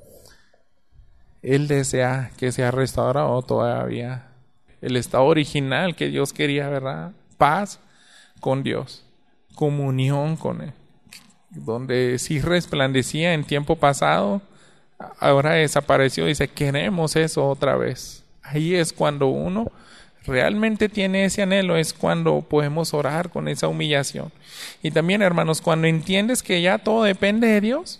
Él desea que sea restaurado todavía el estado original que Dios quería, ¿verdad? Paz con Dios, comunión con Él, donde sí resplandecía en tiempo pasado, ahora desapareció. Dice, queremos eso otra vez. Ahí es cuando uno realmente tiene ese anhelo, es cuando podemos orar con esa humillación. Y también, hermanos, cuando entiendes que ya todo depende de Dios,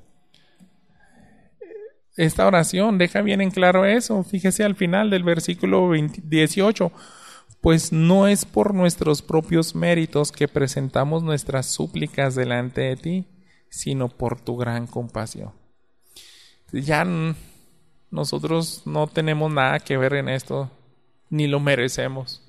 esta oración deja bien en claro eso. Fíjese al final del versículo dieciocho. Pues no es por nuestros propios méritos que presentamos nuestras súplicas delante de ti, sino por tu gran compasión. Ya nosotros no tenemos nada que ver en esto, ni lo merecemos.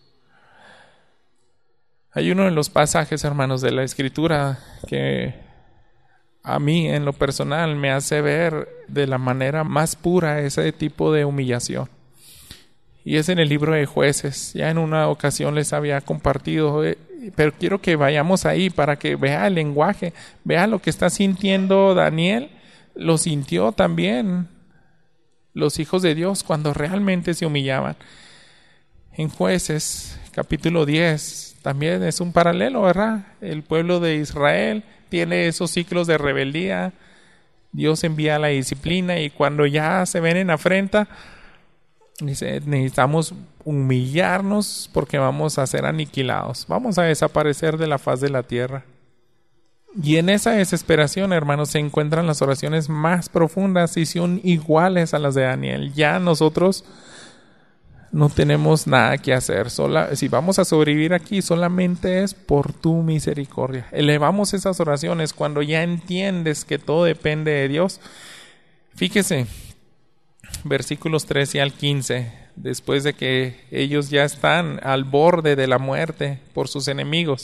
Hay uno de los pasajes, hermanos, de la Escritura que a mí, en lo personal, me hace ver de la manera más pura ese tipo de humillación. Y es en el libro de Jueces. Ya en una ocasión les había compartido, eh, pero quiero que vayamos ahí para que vea el lenguaje, vea lo que está sintiendo Daniel. Lo sintió también los hijos de Dios cuando realmente se humillaban. En Jueces, capítulo diez, también es un paralelo, ¿verdad? El pueblo de Israel tiene esos ciclos de rebeldía. Dios envía la disciplina y cuando ya se ven en afrenta, dice, necesitamos humillarnos porque vamos a ser aniquilados. Vamos a desaparecer de la faz de la tierra. Y en esa desesperación, hermanos, se encuentran las oraciones más profundas y son iguales a las de Daniel. Ya nosotros no tenemos nada que hacer. Sola, si vamos a sobrevivir aquí, solamente es por tu misericordia. Elevamos esas oraciones cuando ya entiendes que todo depende de Dios. Fíjese, versículos trece al quince, después de que ellos ya están al borde de la muerte por sus enemigos.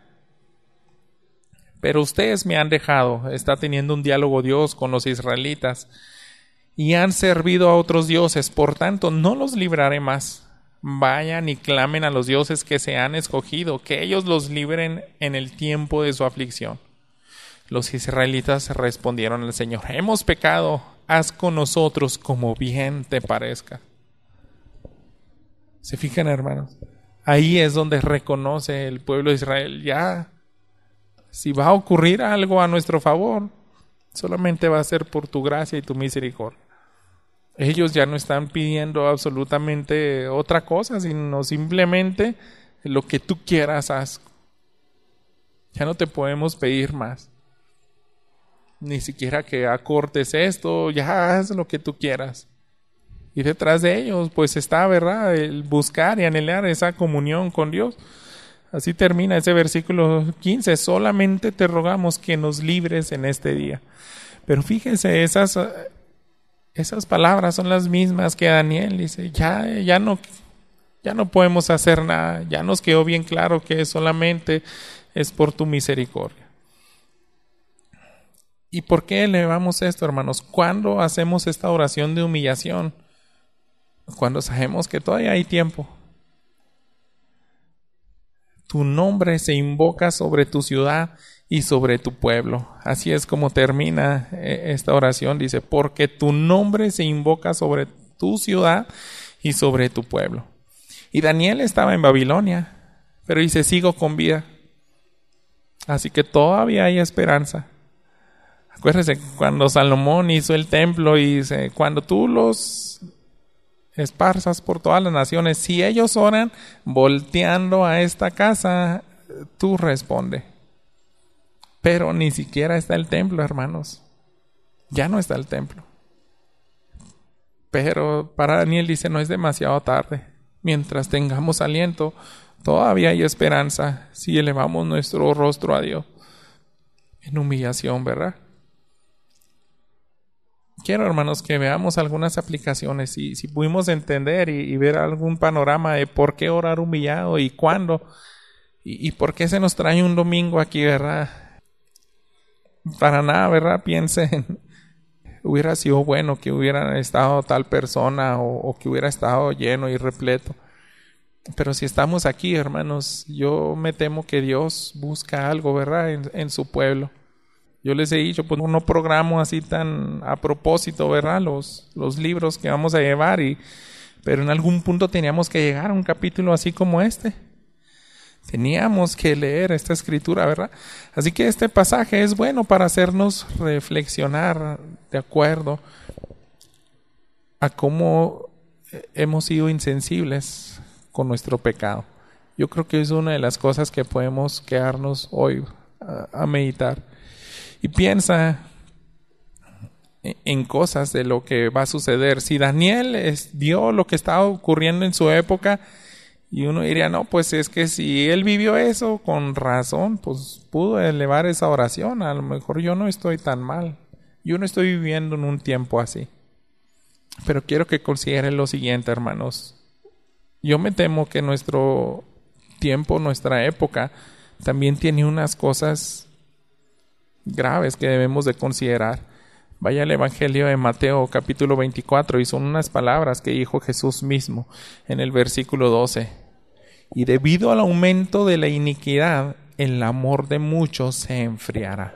Pero ustedes me han dejado, está teniendo un diálogo Dios con los israelitas, y han servido a otros dioses, por tanto no los libraré más. Vayan y clamen a los dioses que se han escogido, que ellos los libren en el tiempo de su aflicción. Los israelitas respondieron al Señor: hemos pecado, haz con nosotros como bien te parezca. ¿Se fijan, hermanos? Ahí es donde reconoce el pueblo de Israel: ya, si va a ocurrir algo a nuestro favor, solamente va a ser por tu gracia y tu misericordia. Ellos ya no están pidiendo absolutamente otra cosa, sino simplemente lo que tú quieras haz. Ya no te podemos pedir más. Ni siquiera que acortes esto, ya haz lo que tú quieras. Y detrás de ellos pues está, ¿verdad?, el buscar y anhelar esa comunión con Dios. Así termina ese versículo quince: solamente te rogamos que nos libres en este día. Pero fíjense, esas, esas palabras son las mismas que Daniel dice: ya, ya no, ya no podemos hacer nada, ya nos quedó bien claro que solamente es por tu misericordia. ¿Y por qué elevamos esto, hermanos? ¿Cuándo hacemos esta oración de humillación? Cuando sabemos que todavía hay tiempo. Tu nombre se invoca sobre tu ciudad y sobre tu pueblo. Así es como termina esta oración. Dice: porque tu nombre se invoca sobre tu ciudad y sobre tu pueblo. Y Daniel estaba en Babilonia, pero dice: sigo con vida. Así que todavía hay esperanza. Acuérdense cuando Salomón hizo el templo y dice: cuando tú los esparzas por todas las naciones, si ellos oran volteando a esta casa, tú responde. Pero ni siquiera está el templo, hermanos. Ya no está el templo. Pero para Daniel dice: no es demasiado tarde. Mientras tengamos aliento, todavía hay esperanza si elevamos nuestro rostro a Dios en humillación, ¿verdad? Quiero, hermanos, que veamos algunas aplicaciones y si pudimos entender y, y ver algún panorama de por qué orar humillado y cuándo y, y por qué se nos trae un domingo aquí, ¿verdad? Para nada, ¿verdad? Piensen, hubiera sido bueno que hubiera estado tal persona o, o que hubiera estado lleno y repleto. Pero si estamos aquí, hermanos, yo me temo que Dios busca algo, ¿verdad?, en, en su pueblo. Yo les he dicho, pues no programo así tan a propósito, ¿verdad?, los, los libros que vamos a llevar, y, pero en algún punto teníamos que llegar a un capítulo así como este. Teníamos que leer esta escritura, ¿verdad? Así que este pasaje es bueno para hacernos reflexionar de acuerdo a cómo hemos sido insensibles con nuestro pecado. Yo creo que es una de las cosas que podemos quedarnos hoy a, a meditar. Y piensa en cosas de lo que va a suceder. Si Daniel es, vio lo que estaba ocurriendo en su época, y uno diría: no, pues es que si él vivió eso, con razón, pues pudo elevar esa oración. A lo mejor yo no estoy tan mal. Yo no estoy viviendo en un tiempo así. Pero quiero que consideren lo siguiente, hermanos. Yo me temo que nuestro tiempo, nuestra época, también tiene unas cosas graves que debemos de considerar. Vaya al Evangelio de Mateo capítulo veinticuatro y son unas palabras que dijo Jesús mismo en el versículo doce. Y debido al aumento de la iniquidad, el amor de muchos se enfriará.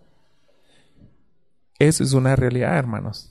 Eso es una realidad, hermanos,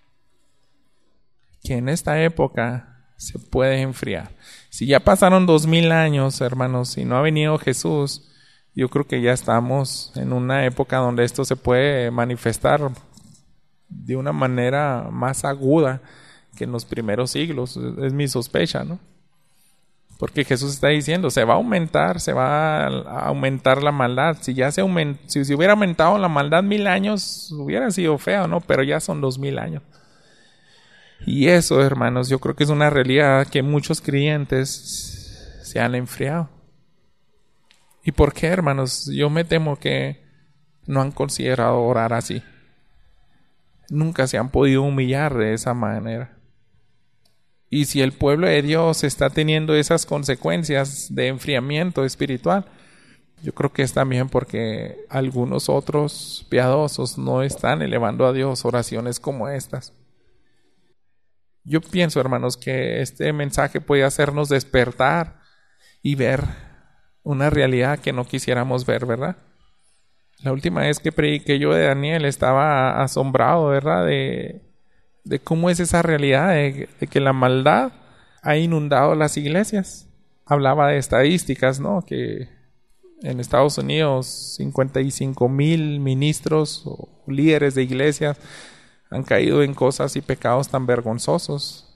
que en esta época se puede enfriar. Si ya pasaron dos mil años, hermanos, y no ha venido Jesús, yo creo que ya estamos en una época donde esto se puede manifestar de una manera más aguda que en los primeros siglos. Es mi sospecha, ¿no? Porque Jesús está diciendo: se va a aumentar, se va a aumentar la maldad. Si ya se aument- si se hubiera aumentado la maldad mil años, hubiera sido feo, ¿no? Pero ya son dos mil años. Y eso, hermanos, yo creo que es una realidad que muchos creyentes se han enfriado. ¿Y por qué, hermanos? Yo me temo que no han considerado orar así. nunca se han podido humillar de esa manera. Y si el pueblo de Dios está teniendo esas consecuencias de enfriamiento espiritual, yo creo que es también porque algunos otros piadosos no están elevando a Dios oraciones como estas. Yo pienso, hermanos, que este mensaje puede hacernos despertar y ver una realidad que no quisiéramos ver, ¿verdad? La última vez que prediqué yo de Daniel estaba asombrado, ¿verdad? De, de cómo es esa realidad de, de que la maldad ha inundado las iglesias. Hablaba de estadísticas, ¿no? Que en Estados Unidos cincuenta y cinco mil ministros o líderes de iglesias han caído en cosas y pecados tan vergonzosos.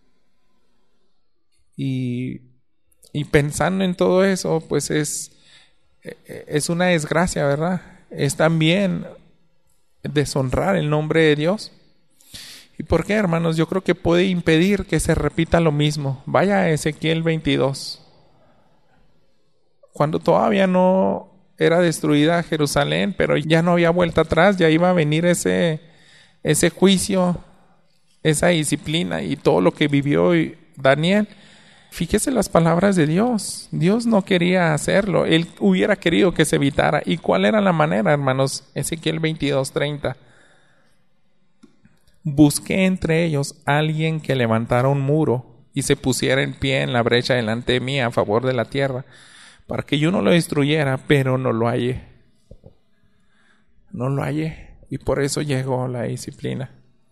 Y, y pensando en todo eso, pues es, es una desgracia, ¿verdad? Es también deshonrar el nombre de Dios. ¿Y por qué, hermanos? Yo creo que puede impedir que se repita lo mismo. Vaya a Ezequiel veintidós. Cuando todavía no era destruida Jerusalén, pero ya no había vuelta atrás, ya iba a venir ese, ese juicio, esa disciplina y todo lo que vivió Daniel. Fíjese las palabras de Dios. Dios no quería hacerlo. Él hubiera querido que se evitara. ¿Y cuál era la manera, hermanos? Ezequiel veintidós treinta. Busqué entre ellos alguien que levantara un muro y se pusiera en pie en la brecha delante de mí a favor de la tierra, para que yo no lo destruyera, pero no lo hallé. No lo hallé. Y por eso llegó la disciplina.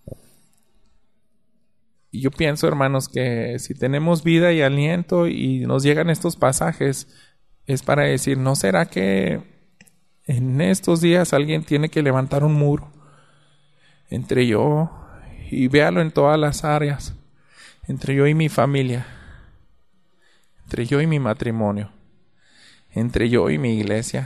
Y yo pienso, hermanos, que si tenemos vida y aliento y nos llegan estos pasajes, es para decir, ¿no será que en estos días alguien tiene que levantar un muro entre yo, y véalo en todas las áreas, entre yo y mi familia, entre yo y mi matrimonio, entre yo y mi iglesia,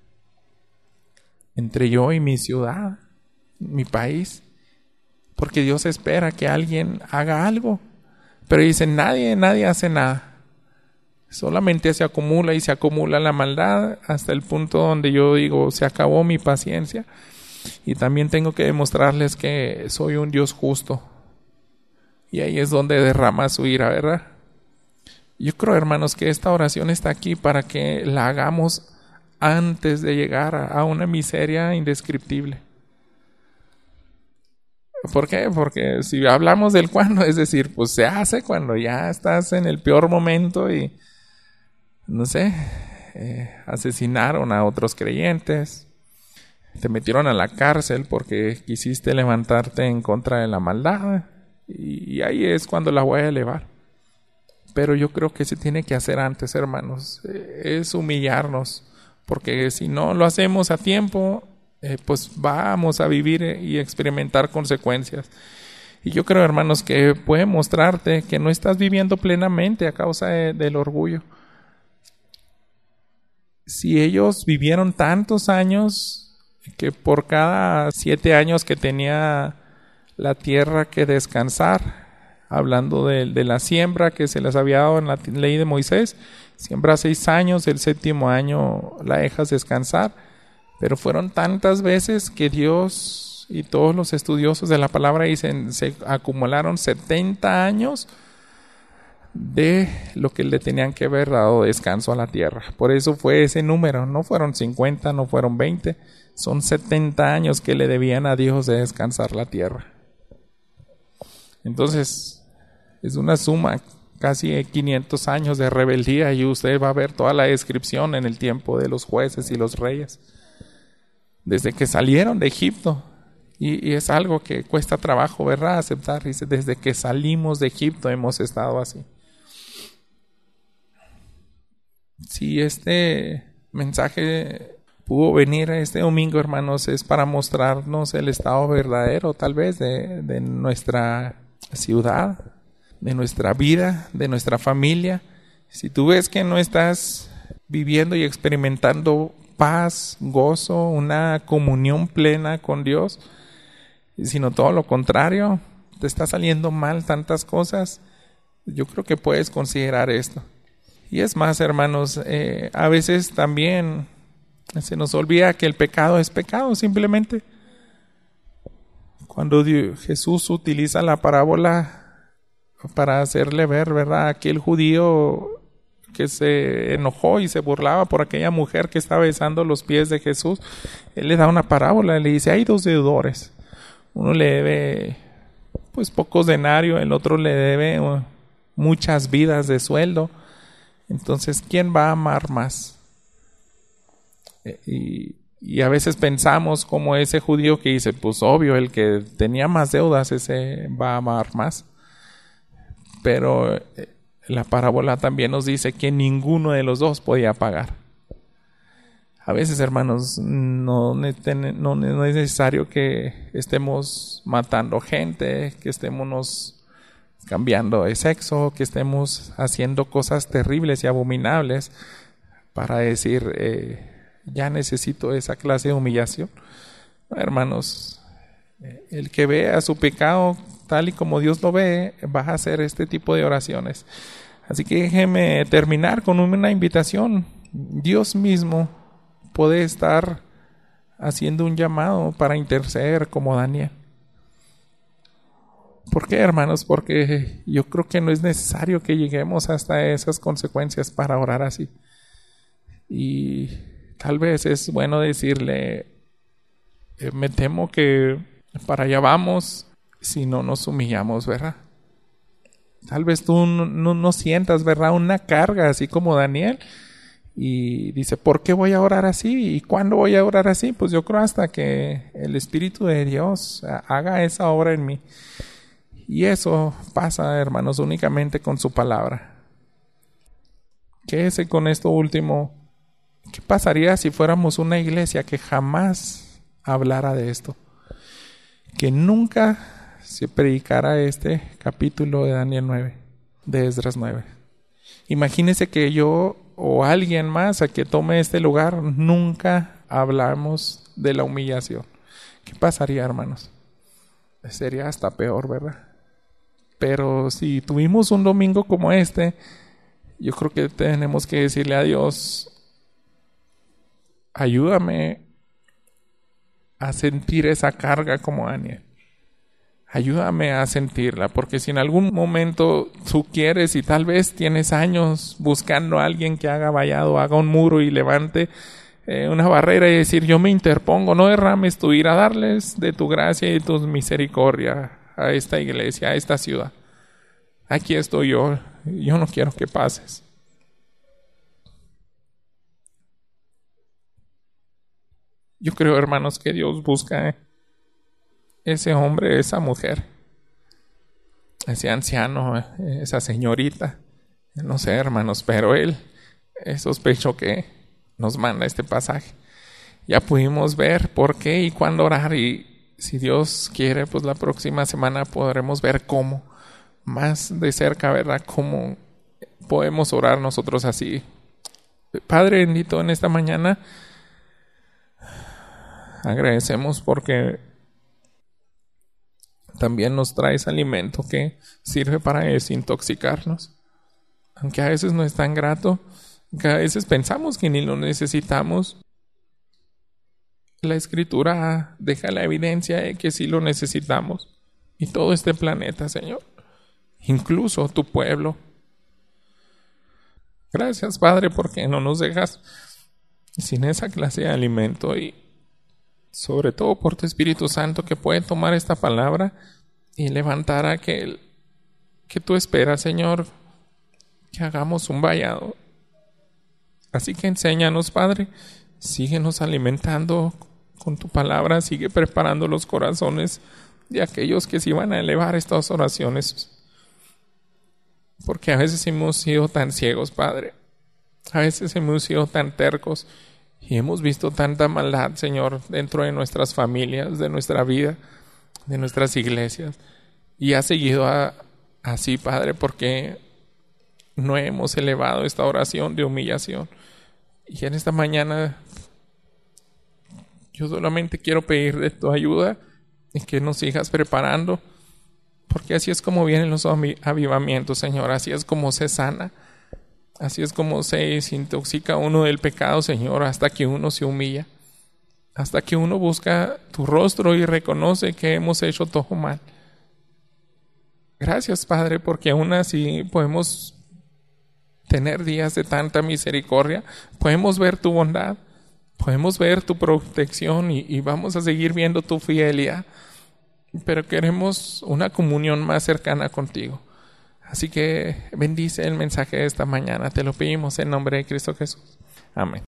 entre yo y mi ciudad, mi país? Porque Dios espera que alguien haga algo. Pero dice, nadie, nadie hace nada. Solamente se acumula y se acumula la maldad hasta el punto donde yo digo, se acabó mi paciencia. Y también tengo que demostrarles que soy un Dios justo. Y ahí es donde derrama su ira, ¿verdad? Yo creo, hermanos, que esta oración está aquí para que la hagamos antes de llegar a una miseria indescriptible. ¿Por qué? Porque si hablamos del cuándo, es decir, pues se hace cuando ya estás en el peor momento y, no sé, eh, asesinaron a otros creyentes, te metieron a la cárcel porque quisiste levantarte en contra de la maldad, y, y ahí es cuando la voy a elevar. Pero yo creo que se tiene que hacer antes, hermanos, eh, es humillarnos, porque si no lo hacemos a tiempo, Eh, pues vamos a vivir y experimentar consecuencias. Y yo creo, hermanos, que puede mostrarte que no estás viviendo plenamente a causa de, del orgullo. Si ellos vivieron tantos años, que por cada siete años que tenía la tierra que descansar, hablando de, de la siembra que se les había dado en la ley de Moisés, siembra seis años, el séptimo año la dejas descansar. Pero fueron tantas veces que Dios y todos los estudiosos de la palabra dicen, se acumularon setenta años de lo que le tenían que haber dado descanso a la tierra. Por eso fue ese número, no fueron cincuenta, no fueron veinte, son setenta años que le debían a Dios de descansar la tierra. Entonces, es una suma, casi quinientos años de rebeldía, y usted va a ver toda la descripción en el tiempo de los jueces y los reyes. Desde que salieron de Egipto, y, y es algo que cuesta trabajo, ¿verdad?, aceptar. Dice, desde que salimos de Egipto hemos estado así. Si este mensaje pudo venir este domingo, hermanos, es para mostrarnos el estado verdadero, tal vez, de, de nuestra ciudad, de nuestra vida, de nuestra familia. Si tú ves que no estás viviendo y experimentando paz, gozo, una comunión plena con Dios, sino todo lo contrario, te está saliendo mal tantas cosas, yo creo que puedes considerar esto. Y es más, hermanos, eh, a veces también se nos olvida que el pecado es pecado, simplemente. Cuando Dios, Jesús utiliza la parábola para hacerle ver, ¿verdad?, aquel judío que se enojó y se burlaba por aquella mujer que estaba besando los pies de Jesús, Él le da una parábola, le dice, hay dos deudores, uno le debe pues pocos denarios, el otro le debe uh, muchas vidas de sueldo. Entonces, ¿quién va a amar más? Y, y a veces pensamos como ese judío que dice, pues obvio, el que tenía más deudas, ese va a amar más. Pero eh, la parábola también nos dice que ninguno de los dos podía pagar. A veces, hermanos, no, no, no es necesario que estemos matando gente, que estemos cambiando de sexo, que estemos haciendo cosas terribles y abominables para decir, eh, ya necesito esa clase de humillación. No, hermanos, el que vea su pecado tal y como Dios lo ve, va a hacer este tipo de oraciones. Así que déjeme terminar con una invitación. Dios mismo puede estar haciendo un llamado para interceder como Daniel. ¿Por qué, hermanos? Porque yo creo que no es necesario que lleguemos hasta esas consecuencias para orar así. Y tal vez es bueno decirle, eh, me temo que para allá vamos si no nos humillamos, ¿verdad? Tal vez tú no, no, no sientas, ¿verdad?, una carga así como Daniel. Y dice, ¿por qué voy a orar así? ¿Y cuándo voy a orar así? Pues yo creo hasta que el Espíritu de Dios haga esa obra en mí. Y eso pasa, hermanos, únicamente con su palabra. Quédese con esto último. ¿Qué pasaría si fuéramos una iglesia que jamás hablara de esto? Que nunca se predicara este capítulo de Daniel nueve, de Esdras nueve. Imagínese que yo o alguien más a que tome este lugar nunca hablamos de la humillación. ¿Qué pasaría, hermanos? Sería hasta peor, ¿verdad? Pero si tuvimos un domingo como este, yo creo que tenemos que decirle a Dios, ayúdame a sentir esa carga como Daniel. Ayúdame a sentirla, porque si en algún momento tú quieres y tal vez tienes años buscando a alguien que haga vallado, haga un muro y levante eh, una barrera y decir, yo me interpongo, no derrames tu ira, darles de tu gracia y de tu misericordia a esta iglesia, a esta ciudad. Aquí estoy yo, yo no quiero que pases. Yo creo, hermanos, que Dios busca ese hombre, esa mujer, ese anciano, esa señorita, no sé, hermanos, pero él sospecho que nos manda este pasaje. Ya pudimos ver por qué y cuándo orar, y si Dios quiere, pues la próxima semana podremos ver cómo, más de cerca, ¿verdad?, cómo podemos orar nosotros así. Padre bendito, en esta mañana agradecemos porque también nos traes alimento que sirve para desintoxicarnos. Aunque a veces no es tan grato, que a veces pensamos que ni lo necesitamos, la Escritura deja la evidencia de que sí lo necesitamos. Y todo este planeta, Señor, incluso tu pueblo. Gracias, Padre, porque no nos dejas sin esa clase de alimento, y sobre todo por tu Espíritu Santo que puede tomar esta palabra y levantar a aquel que tú esperas, Señor, que hagamos un vallado. Así que enséñanos, Padre, síguenos alimentando con tu palabra, sigue preparando los corazones de aquellos que se iban a elevar estas oraciones, porque a veces hemos sido tan ciegos, Padre, a veces hemos sido tan tercos y hemos visto tanta maldad, Señor, dentro de nuestras familias, de nuestra vida, de nuestras iglesias. Y ha seguido a, así, Padre, porque no hemos elevado esta oración de humillación. Y en esta mañana yo solamente quiero pedirle tu ayuda y que nos sigas preparando, porque así es como vienen los avivamientos, Señor. Así es como se sana. Así es como se desintoxica uno del pecado, Señor, hasta que uno se humilla. hasta que uno busca tu rostro y reconoce que hemos hecho todo mal. Gracias, Padre, porque aún así podemos tener días de tanta misericordia, podemos ver tu bondad, podemos ver tu protección y, y vamos a seguir viendo tu fidelidad, pero queremos una comunión más cercana contigo. Así que bendice el mensaje de esta mañana, te lo pedimos en nombre de Cristo Jesús. Amén.